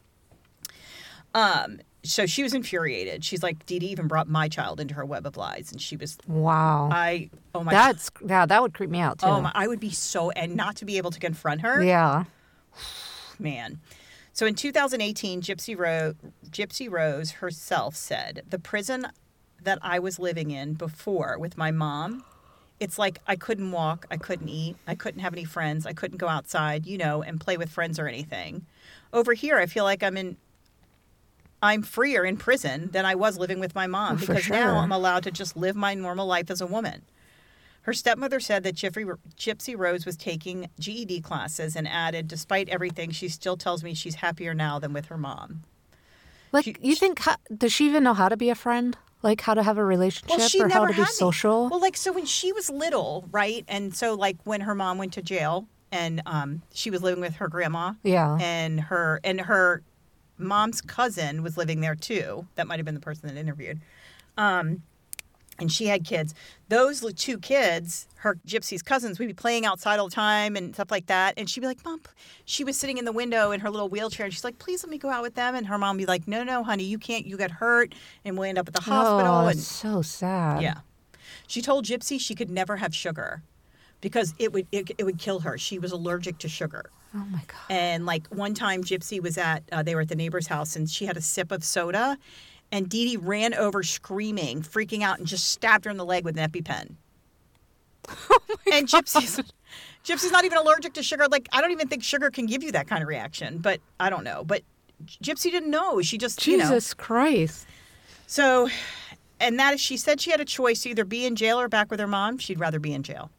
So she was infuriated. She's like, Dee Dee even brought my child into her web of lies, and she was. Wow. Oh my God. That would creep me out too. Oh my! I would be so, and not to be able to confront her. Yeah. Man. So in 2018, Gypsy Rose herself said, the prison that I was living in before with my mom, it's like I couldn't walk, I couldn't eat, I couldn't have any friends, I couldn't go outside, and play with friends or anything. Over here, I feel like I'm freer in prison than I was living with my mom For because now sure. I'm allowed to just live my normal life as a woman. Her stepmother said that Gypsy Rose was taking GED classes and added, despite everything, she still tells me she's happier now than with her mom. Like, you think, does she even know how to be a friend? Like, how to have a relationship she or how never to be had any. social? Well, like, so when she was little, right? And so, like, when her mom went to jail and she was living with her grandma. Yeah. And her mom's cousin was living there, too. That might have been the person that interviewed. And she had kids. Those two kids, her Gypsy's cousins, would be playing outside all the time and stuff like that. And she'd be like, Mom, she was sitting in the window in her little wheelchair. And she's like, please let me go out with them. And her mom would be like, no, honey, you can't. You get hurt and we'll end up at the hospital. Oh, And it's so sad. yeah. She told Gypsy she could never have sugar because it would kill her. She was allergic to sugar. Oh, my God. And like one time Gypsy was they were at the neighbor's house and she had a sip of soda. And Dee Dee ran over screaming, freaking out, and just stabbed her in the leg with an EpiPen. Oh, my And God. Gypsy's not even allergic to sugar. Like, I don't even think sugar can give you that kind of reaction. But I don't know. But Gypsy didn't know. She just, Jesus Christ. So, and she said she had a choice to either be in jail or back with her mom. She'd rather be in jail.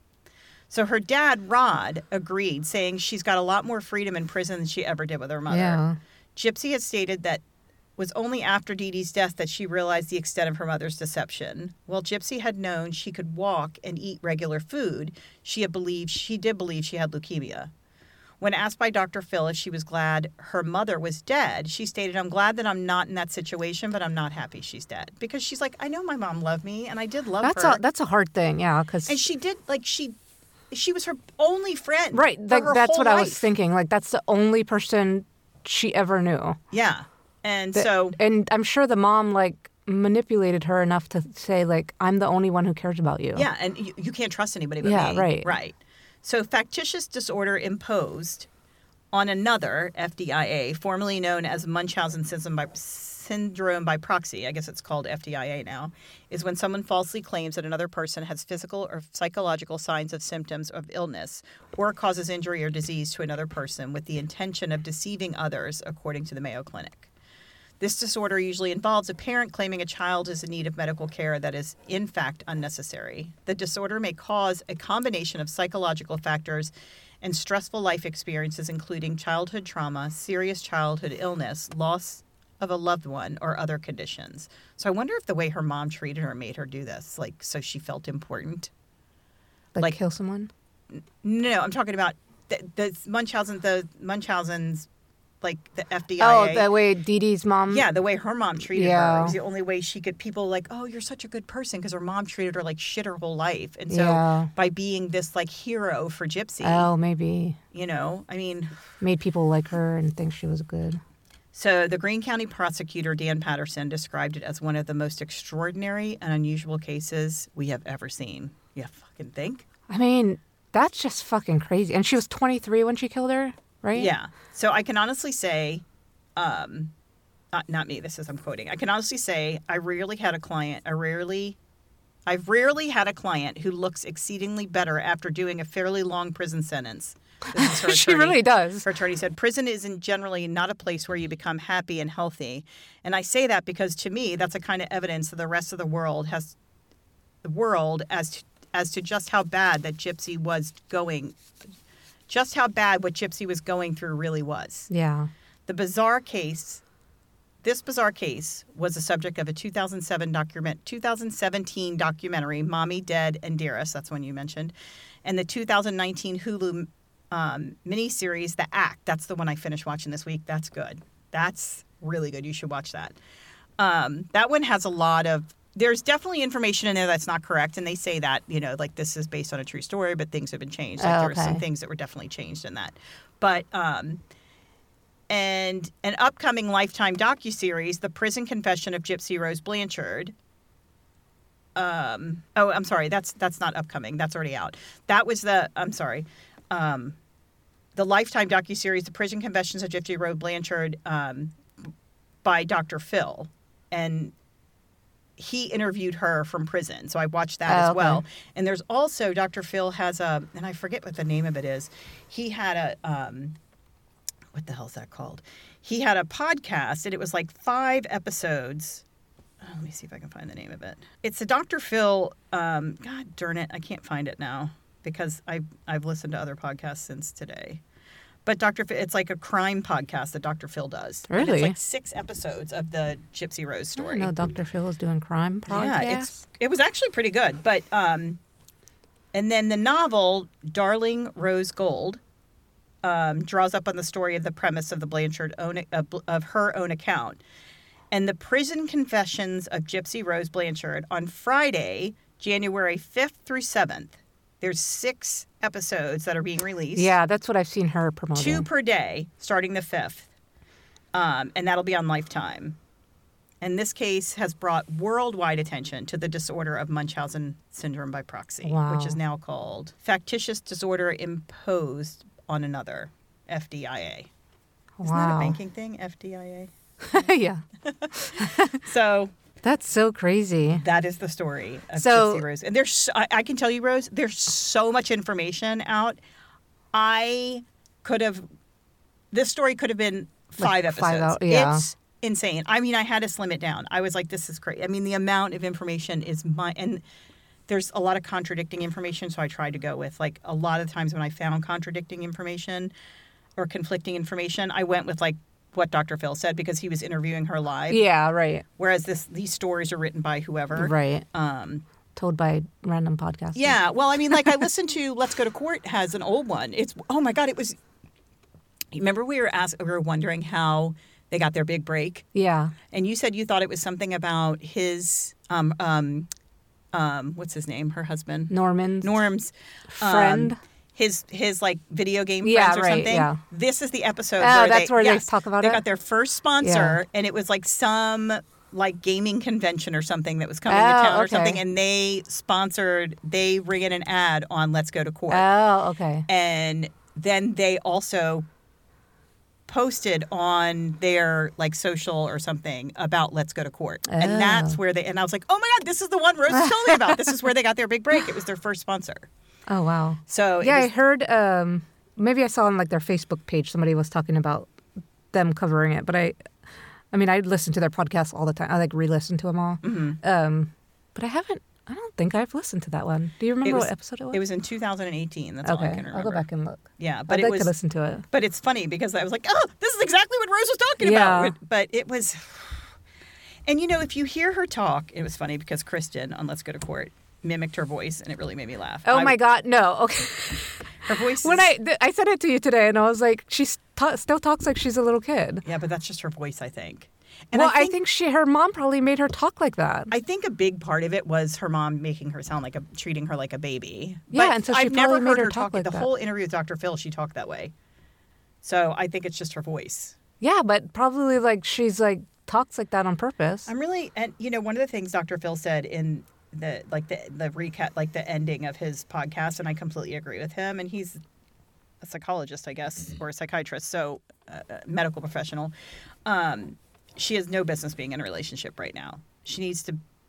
So her dad, Rod, agreed, saying she's got a lot more freedom in prison than she ever did with her mother. Yeah. Gypsy had stated that was only after Dee Dee's death that she realized the extent of her mother's deception. While Gypsy had known she could walk and eat regular food, she did believe she had leukemia. When asked by Dr. Phil if she was glad her mother was dead, she stated, I'm glad that I'm not in that situation, but I'm not happy she's dead. Because she's like, I know my mom loved me, and I did love her. That's a hard thing, yeah. And she did, like, she was her only friend. Right, for her that's whole what I was life. thinking. Like, that's the only person she ever knew. Yeah. And And I'm sure the mom, like, manipulated her enough to say, like, I'm the only one who cares about you. yeah, and you can't trust anybody but Yeah, me. right. Right. So factitious disorder imposed on another FDIA, formerly known as Munchausen syndrome by proxy, I guess it's called FDIA now, is when someone falsely claims that another person has physical or psychological signs of symptoms of illness or causes injury or disease to another person with the intention of deceiving others, according to the Mayo Clinic. This disorder usually involves a parent claiming a child is in need of medical care that is, in fact, unnecessary. The disorder may cause a combination of psychological factors and stressful life experiences, including childhood trauma, serious childhood illness, loss of a loved one, or other conditions. So I wonder if the way her mom treated her made her do this, like, so she felt important. Like kill someone? No, I'm talking about the Munchausen's, like the FDIA. Oh, the way Dee Dee's mom? Yeah, the way her mom treated her. Yeah. It was the only way she could, people like, oh, you're such a good person because her mom treated her like shit her whole life. And so Yeah. by being this like hero for Gypsy, Oh, maybe. I mean. Made people like her and think she was good. So the Greene County prosecutor, Dan Patterson, described it as one of the most extraordinary and unusual cases we have ever seen. You fucking think? I mean, that's just fucking crazy. And she was 23 when she killed her, right? Yeah. So I can honestly say, not me, I'm quoting. I can honestly say I rarely I've rarely had a client who looks exceedingly better after doing a fairly long prison sentence. This is her She attorney. really does. Her attorney said, prison isn't generally not a place where you become happy and healthy. And I say that because to me, that's a kind of evidence that the rest of the world has the world as to just how bad that Gypsy was going, just how bad what Gypsy was going through really was. Yeah. This bizarre case was the subject of a 2017 documentary, Mommy, Dead, and Dearest. That's one you mentioned. And the 2019 Hulu miniseries, The Act. That's the one I finished watching this week. That's good. That's really good. You should watch that. That one has a lot of, there's definitely information in there that's not correct. And they say that, like this is based on a true story, but things have been changed. Like there are some things that were definitely changed in that. But, and an upcoming Lifetime docuseries, The Prison Confession of Gypsy Rose Blanchard. I'm sorry. That's not upcoming. That's already out. That was the Lifetime docuseries, The Prison Confessions of Gypsy Rose Blanchard, by Dr. Phil. And he interviewed her from prison. So I watched that as well. And there's also, Dr. Phil has and I forget what the name of it is. He had what the hell is that called? He had a podcast, and it was like 5 episodes. Let me see if I can find the name of it. It's a Dr. Phil. God darn it, I can't find it now because I've listened to other podcasts since today. But Dr. Phil, it's like a crime podcast that Dr. Phil does. Really? And it's like 6 episodes of the Gypsy Rose story. No, Dr. Phil was doing crime podcasts. Yeah, it was actually pretty good. But and then the novel Darling Rose Gold draws up on the story of the premise of the Blanchard of her own account. And The Prison Confessions of Gypsy Rose Blanchard on Friday, January 5th through 7th. There's 6 episodes that are being released. Yeah, that's what I've seen her promoting. 2 per day, starting the 5th. And that'll be on Lifetime. And this case has brought worldwide attention to the disorder of Munchausen syndrome by proxy, which is now called factitious disorder imposed on another, FDIA. Isn't that a banking thing, FDIA? Yeah. So that's so crazy. that is the story of Gypsy Rose. And I can tell you, Rose, there's so much information out. This story could have been 5 episodes. It's insane. I mean, I had to slim it down. I was like, this is crazy. I mean, the amount of information is and there's a lot of contradicting information, so I tried to go with, like, a lot of times when I found contradicting information or conflicting information, I went with, like, what Dr. Phil said because he was interviewing her live. Yeah, right. Whereas these stories are written by whoever. Right. Told by random podcasters. Yeah. Well, I mean, like, I listened to Let's Go to Court has an old one. It's, oh my God, it was, remember we were wondering how they got their big break? Yeah. And you said you thought it was something about his, what's his name? Her husband? Norm's friend. His like video game friends or something. Yeah. This is the episode where they talk about they it. Got their first sponsor, and it was like some like gaming convention or something that was coming to town or something, and they ran an ad on Let's Go to Court. Oh, okay. And then they also posted on their like social or something about Let's Go to Court. And that's where and I was like, oh my God, this is the one Rose was telling me about. This is where they got their big break. It was their first sponsor. Oh, wow. So yeah, I heard, maybe I saw on like their Facebook page, somebody was talking about them covering it, but I mean, I listen to their podcasts all the time. I like re-listen to them all. Mm-hmm. But I don't think I've listened to that one. Do you remember what episode it was? It was in 2018. That's all I can remember. I'll go back and look. Yeah, but I'd like to listen to it. But it's funny because I was like, oh, this is exactly what Rose was talking about. But it was, and if you hear her talk, it was funny because Kristen on Let's Go to Court mimicked her voice, and it really made me laugh. Oh my God, no. Okay. Her voice when I said it to you today, and I was like, she still talks like she's a little kid. Yeah, but that's just her voice, I think. And I think her mom probably made her talk like that. I think a big part of it was her mom making her sound treating her like a baby. Yeah, but and so she I've never made heard her her talk like the that. whole interview with Dr. Phil, she talked that way. So I think it's just her voice. Yeah, but probably like she's like talks like that on purpose. I'm really, and one of the things Dr. Phil said in the recap, like the ending of his podcast, and I completely agree with him. And he's a psychologist, I guess, or a psychiatrist, so a medical professional. She has no business being in a relationship right now. She needs to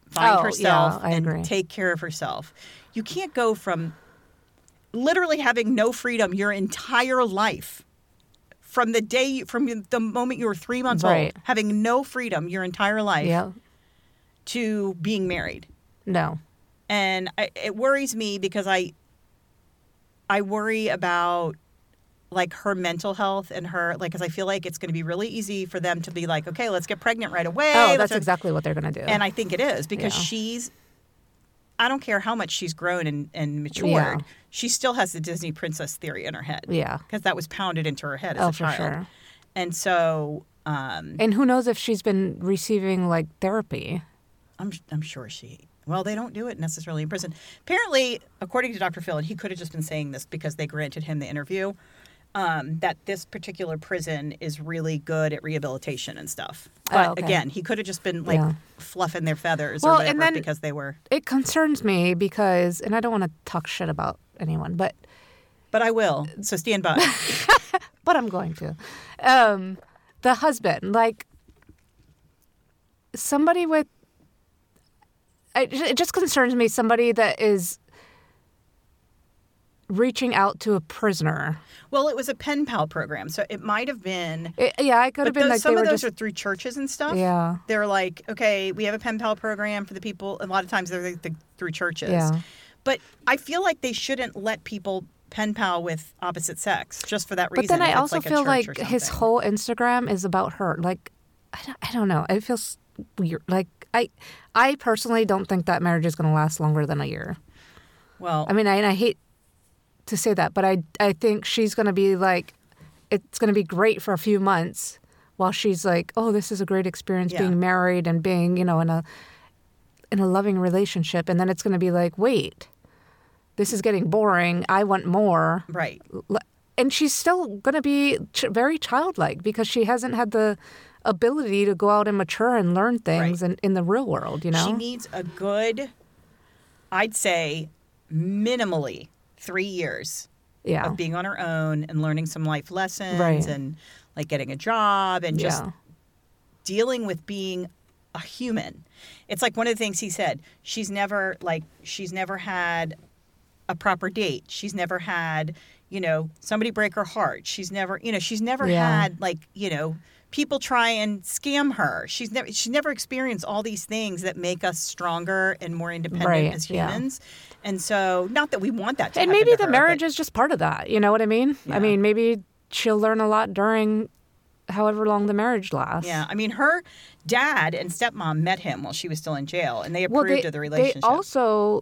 find Oh, herself, yeah, I and agree. take care of herself. You can't go from literally having no freedom your entire life. From the moment you were 3 months old, Right. having no freedom your entire life, Yeah. to being married. No. And it worries me because I worry about like her mental health and her, like, because I feel like it's going to be really easy for them to be like, okay, let's get pregnant right away. Oh, that's exactly what they're going to do. And I think it is because Yeah. I don't care how much she's grown and matured, Yeah. she still has the Disney princess theory in her head. Yeah. Because that was pounded into her head as a for child. sure. And so And who knows if she's been receiving like therapy? I'm sure well, they don't do it necessarily in prison. Apparently, according to Dr. Phil, and he could have just been saying this because they granted him the interview, that this particular prison is really good at rehabilitation and stuff. But okay. again, he could have just been like Yeah. fluffing their feathers Well, or and whatever then- because they were. It concerns me because, and I don't want to talk shit about anyone, but But I will. So stand by. I'm going to. The husband, like somebody with, it just concerns me. Somebody that is reaching out to a prisoner. Well, it was a pen pal program, so it might have been. It could have But been like some they of were those just. are through churches and stuff. Yeah. They're like, okay, we have a pen pal program for the people. A lot of times they're through churches. Yeah. But I feel like they shouldn't let people pen pal with opposite sex just for that But reason. then I if it's also like a feel church like or his something. whole Instagram is about her. Like, I don't know. It feels weird. Like, I personally don't think that marriage is going to last longer than a year. Well, I mean, I hate to say that, but I think she's going to be like, it's going to be great for a few months while she's like, oh, this is a great experience Yeah. being married and being, in a loving relationship. And then it's going to be like, wait, this is getting boring. I want more. right. And she's still going to be very childlike because she hasn't had the ability to go out and mature and learn things in the real world, She needs a good, I'd say, minimally 3 years Yeah. of being on her own and learning some life lessons Right. and like getting a job and just Yeah. dealing with being a human. It's like one of the things he said, she's never had a proper date. She's never had, somebody break her heart. She's never Yeah. had like, people try and scam her. She's never experienced all these things that make us stronger and more independent Right, as yeah. humans. And so, not that we want that to And happen maybe to the her, marriage but- is just part of that. You know what I mean? Yeah. I mean, maybe she'll learn a lot during however long the marriage lasts. Yeah, I mean, her dad and stepmom met him while she was still in jail, and they Well, approved of the relationship. They also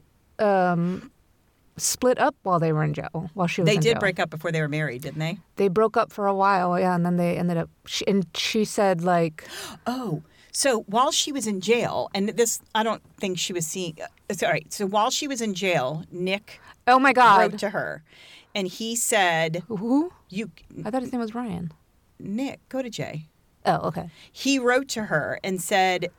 split up while they were in jail, while she was They in did jail. break up before they were married, didn't they? They broke up for a while, yeah, and then they ended up, she said, like, Oh, so while she was in jail, and this, I don't think she was seeing. Sorry, so while she was in jail, Nick oh my wrote God. to her, and he said, Who? "You, I thought his name was Ryan. Nick, go to Jay." Oh, okay. He wrote to her and said,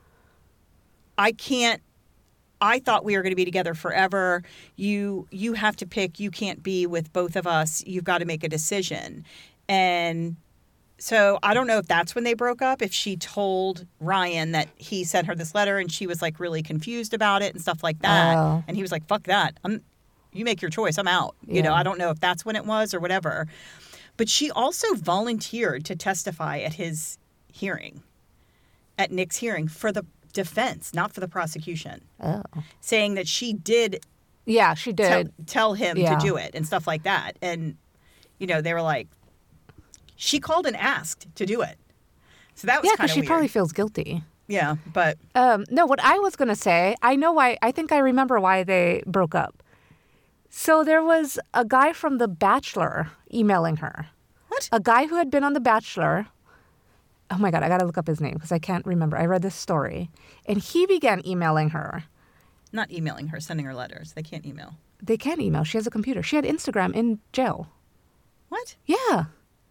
I thought we were going to be together forever. You have to pick. You can't be with both of us. You've got to make a decision." And so I don't know if that's when they broke up, if she told Ryan that he sent her this letter and she was like really confused about it and stuff like that. Oh. And he was like, fuck that. You make your choice. I'm out. Yeah. I don't know if that's when it was or whatever. But she also volunteered to testify at his hearing, at Nick's hearing, for the defense, not for the prosecution, Oh. saying that she did Yeah, she did. tell him Yeah. to do it and stuff like that. And, they were like, she called and asked to do it. So that was Yeah, kind because of she weird. probably feels guilty. Yeah, but No, what I was going to say, I know why, I think I remember why they broke up. So there was a guy from The Bachelor emailing her. what? A guy who had been on The Bachelor. Oh my God, I got to look up his name because I can't remember. I read this story. And he began emailing her. Not emailing her, sending her letters. They can't email. They can email. She has a computer. She had Instagram in jail. What? Yeah.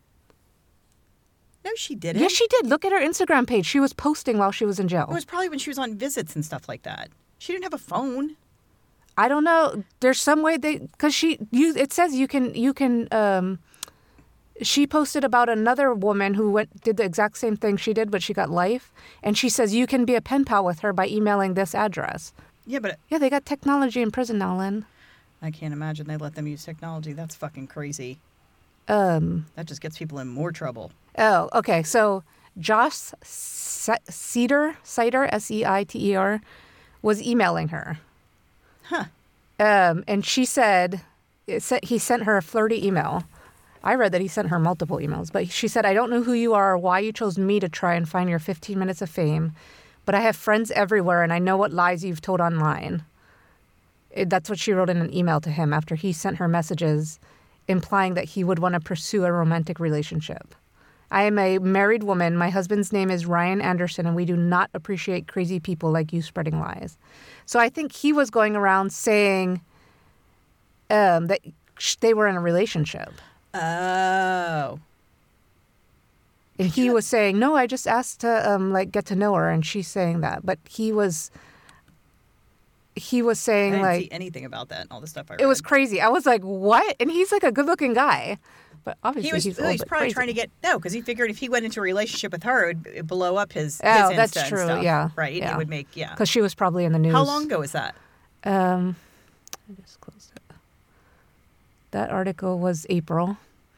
No, she didn't. Yes, she did. Look at her Instagram page. She was posting while she was in jail. It was probably when she was on visits and stuff like that. She didn't have a phone. I don't know. There's some way because it says you can she posted about another woman who did the exact same thing she did, but she got life. And she says you can be a pen pal with her by emailing this address. Yeah, but Yeah, they got technology in prison now, Lynn. I can't imagine they let them use technology. That's fucking crazy. That just gets people in more trouble. Oh, okay. So Josh Seiter, Seiter, was emailing her. Huh. And she said, he sent her a flirty email. I read that he sent her multiple emails, but she said, I don't know who you are or why you chose me to try and find your 15 minutes of fame, but I have friends everywhere and I know what lies you've told online. That's what she wrote in an email to him after he sent her messages implying that he would want to pursue a romantic relationship. I am a married woman. My husband's name is Ryan Anderson, and we do not appreciate crazy people like you spreading lies. So I think he was going around saying that they were in a relationship. Oh. And he was saying, no, I just asked to get to know her, and she's saying that. But he was saying, I didn't see anything about that and all the stuff I read. It was crazy. I was like, what? And he's like a good-looking guy. But obviously he's a little bit probably crazy. trying to get, because he figured if he went into a relationship with her, it'd blow up his that's Insta and true, stuff, yeah. right? Yeah. It would make, Because she was probably in the news. How long ago was that? I just closed it. That article was April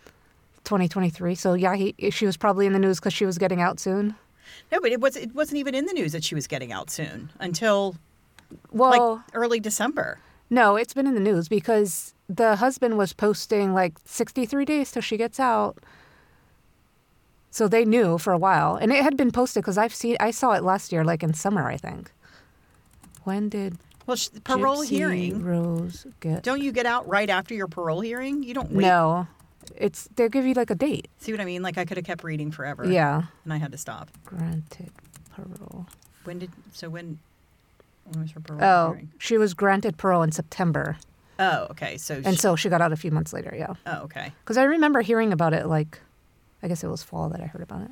2023. So, yeah, she was probably in the news because she was getting out soon. No, but it wasn't even in the news that she was getting out soon until early December. No, it's been in the news because the husband was posting 63 days till she gets out. So they knew for a while. And it had been posted because I saw it last year, in summer, I think. When did parole Gypsy hearing? Rose get... Don't you get out right after your parole hearing? You don't wait. No. They'll give you a date. See what I mean? I could have kept reading forever. Yeah. And I had to stop. Granted parole. When was her parole hearing? She was granted parole in September. Oh, okay. So she got out a few months later, yeah. Oh, okay. Because I remember hearing about it, I guess it was fall that I heard about it.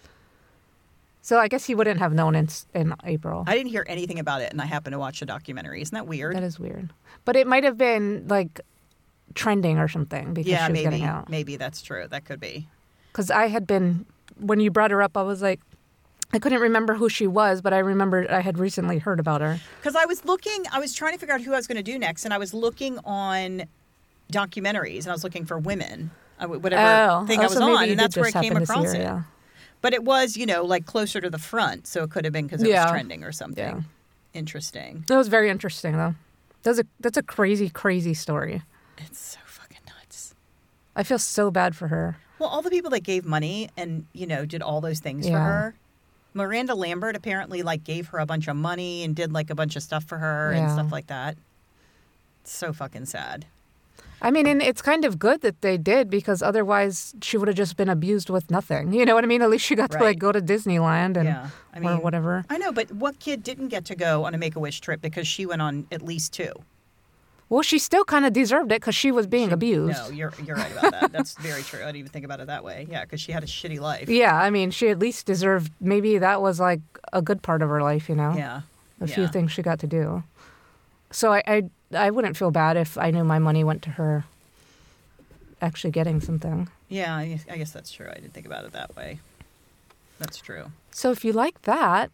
So I guess he wouldn't have known in April. I didn't hear anything about it, and I happened to watch the documentary. Isn't that weird? That is weird. But it might have been, trending or something because she was getting out. Maybe that's true. That could be. Because I had been, when you brought her up, I was like, I couldn't remember who she was, but I remembered I had recently heard about her. Because I was trying to figure out who I was going to do next, and I was looking on documentaries, and I was looking for women, whatever thing I was on, and that's where I came across it. Yeah. But it was, closer to the front, so it could have been because it was trending or something. Yeah. Interesting. It was very interesting, though. That's a crazy, crazy story. It's so fucking nuts. I feel so bad for her. Well, all the people that gave money and, did all those things for her. Miranda Lambert apparently gave her a bunch of money and did a bunch of stuff for her and stuff like that. It's so fucking sad. I mean, and it's kind of good that they did because otherwise she would have just been abused with nothing. You know what I mean? At least she got to go to Disneyland and or whatever. I know, but what kid didn't get to go on a Make-A-Wish trip because she went on at least 2? Well, she still kind of deserved it because she was being abused. No, you're right about that. That's very true. I didn't even think about it that way. Yeah, because she had a shitty life. Yeah, I mean, she at least deserved, maybe that was a good part of her life, Yeah. A few things she got to do. So I wouldn't feel bad if I knew my money went to her actually getting something. Yeah, I guess that's true. I didn't think about it that way. That's true. So if you like that...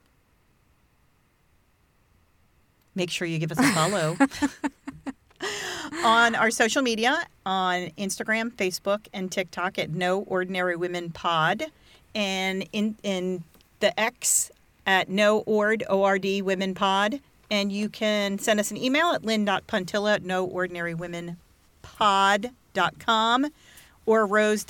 Make sure you give us a follow on our social media, on Instagram, Facebook, and TikTok at No Ordinary Women Pod, and in the X at No Ord, O-R-D, Women Pod. And you can send us an email at lynn.puntilla@noordinarywomenpod.com or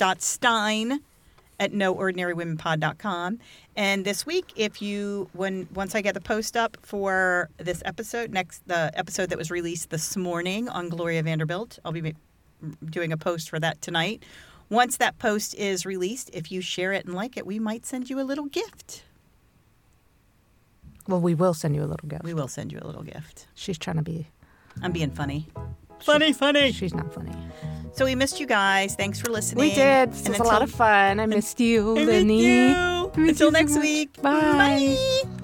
rose.stein@noordinarywomenpod.com. And this week, once I get the post up for this episode, the episode that was released this morning on Gloria Vanderbilt, I'll be doing a post for that tonight. Once that post is released, if you share it and like it, we might send you a little gift. Well, we will send you a little gift. We will send you a little gift. She's trying to be... I'm being funny. Funny. She's not funny. So we missed you guys. Thanks for listening. We did. This was a lot of fun. I missed you, Lenny. Until next week. Bye. Bye.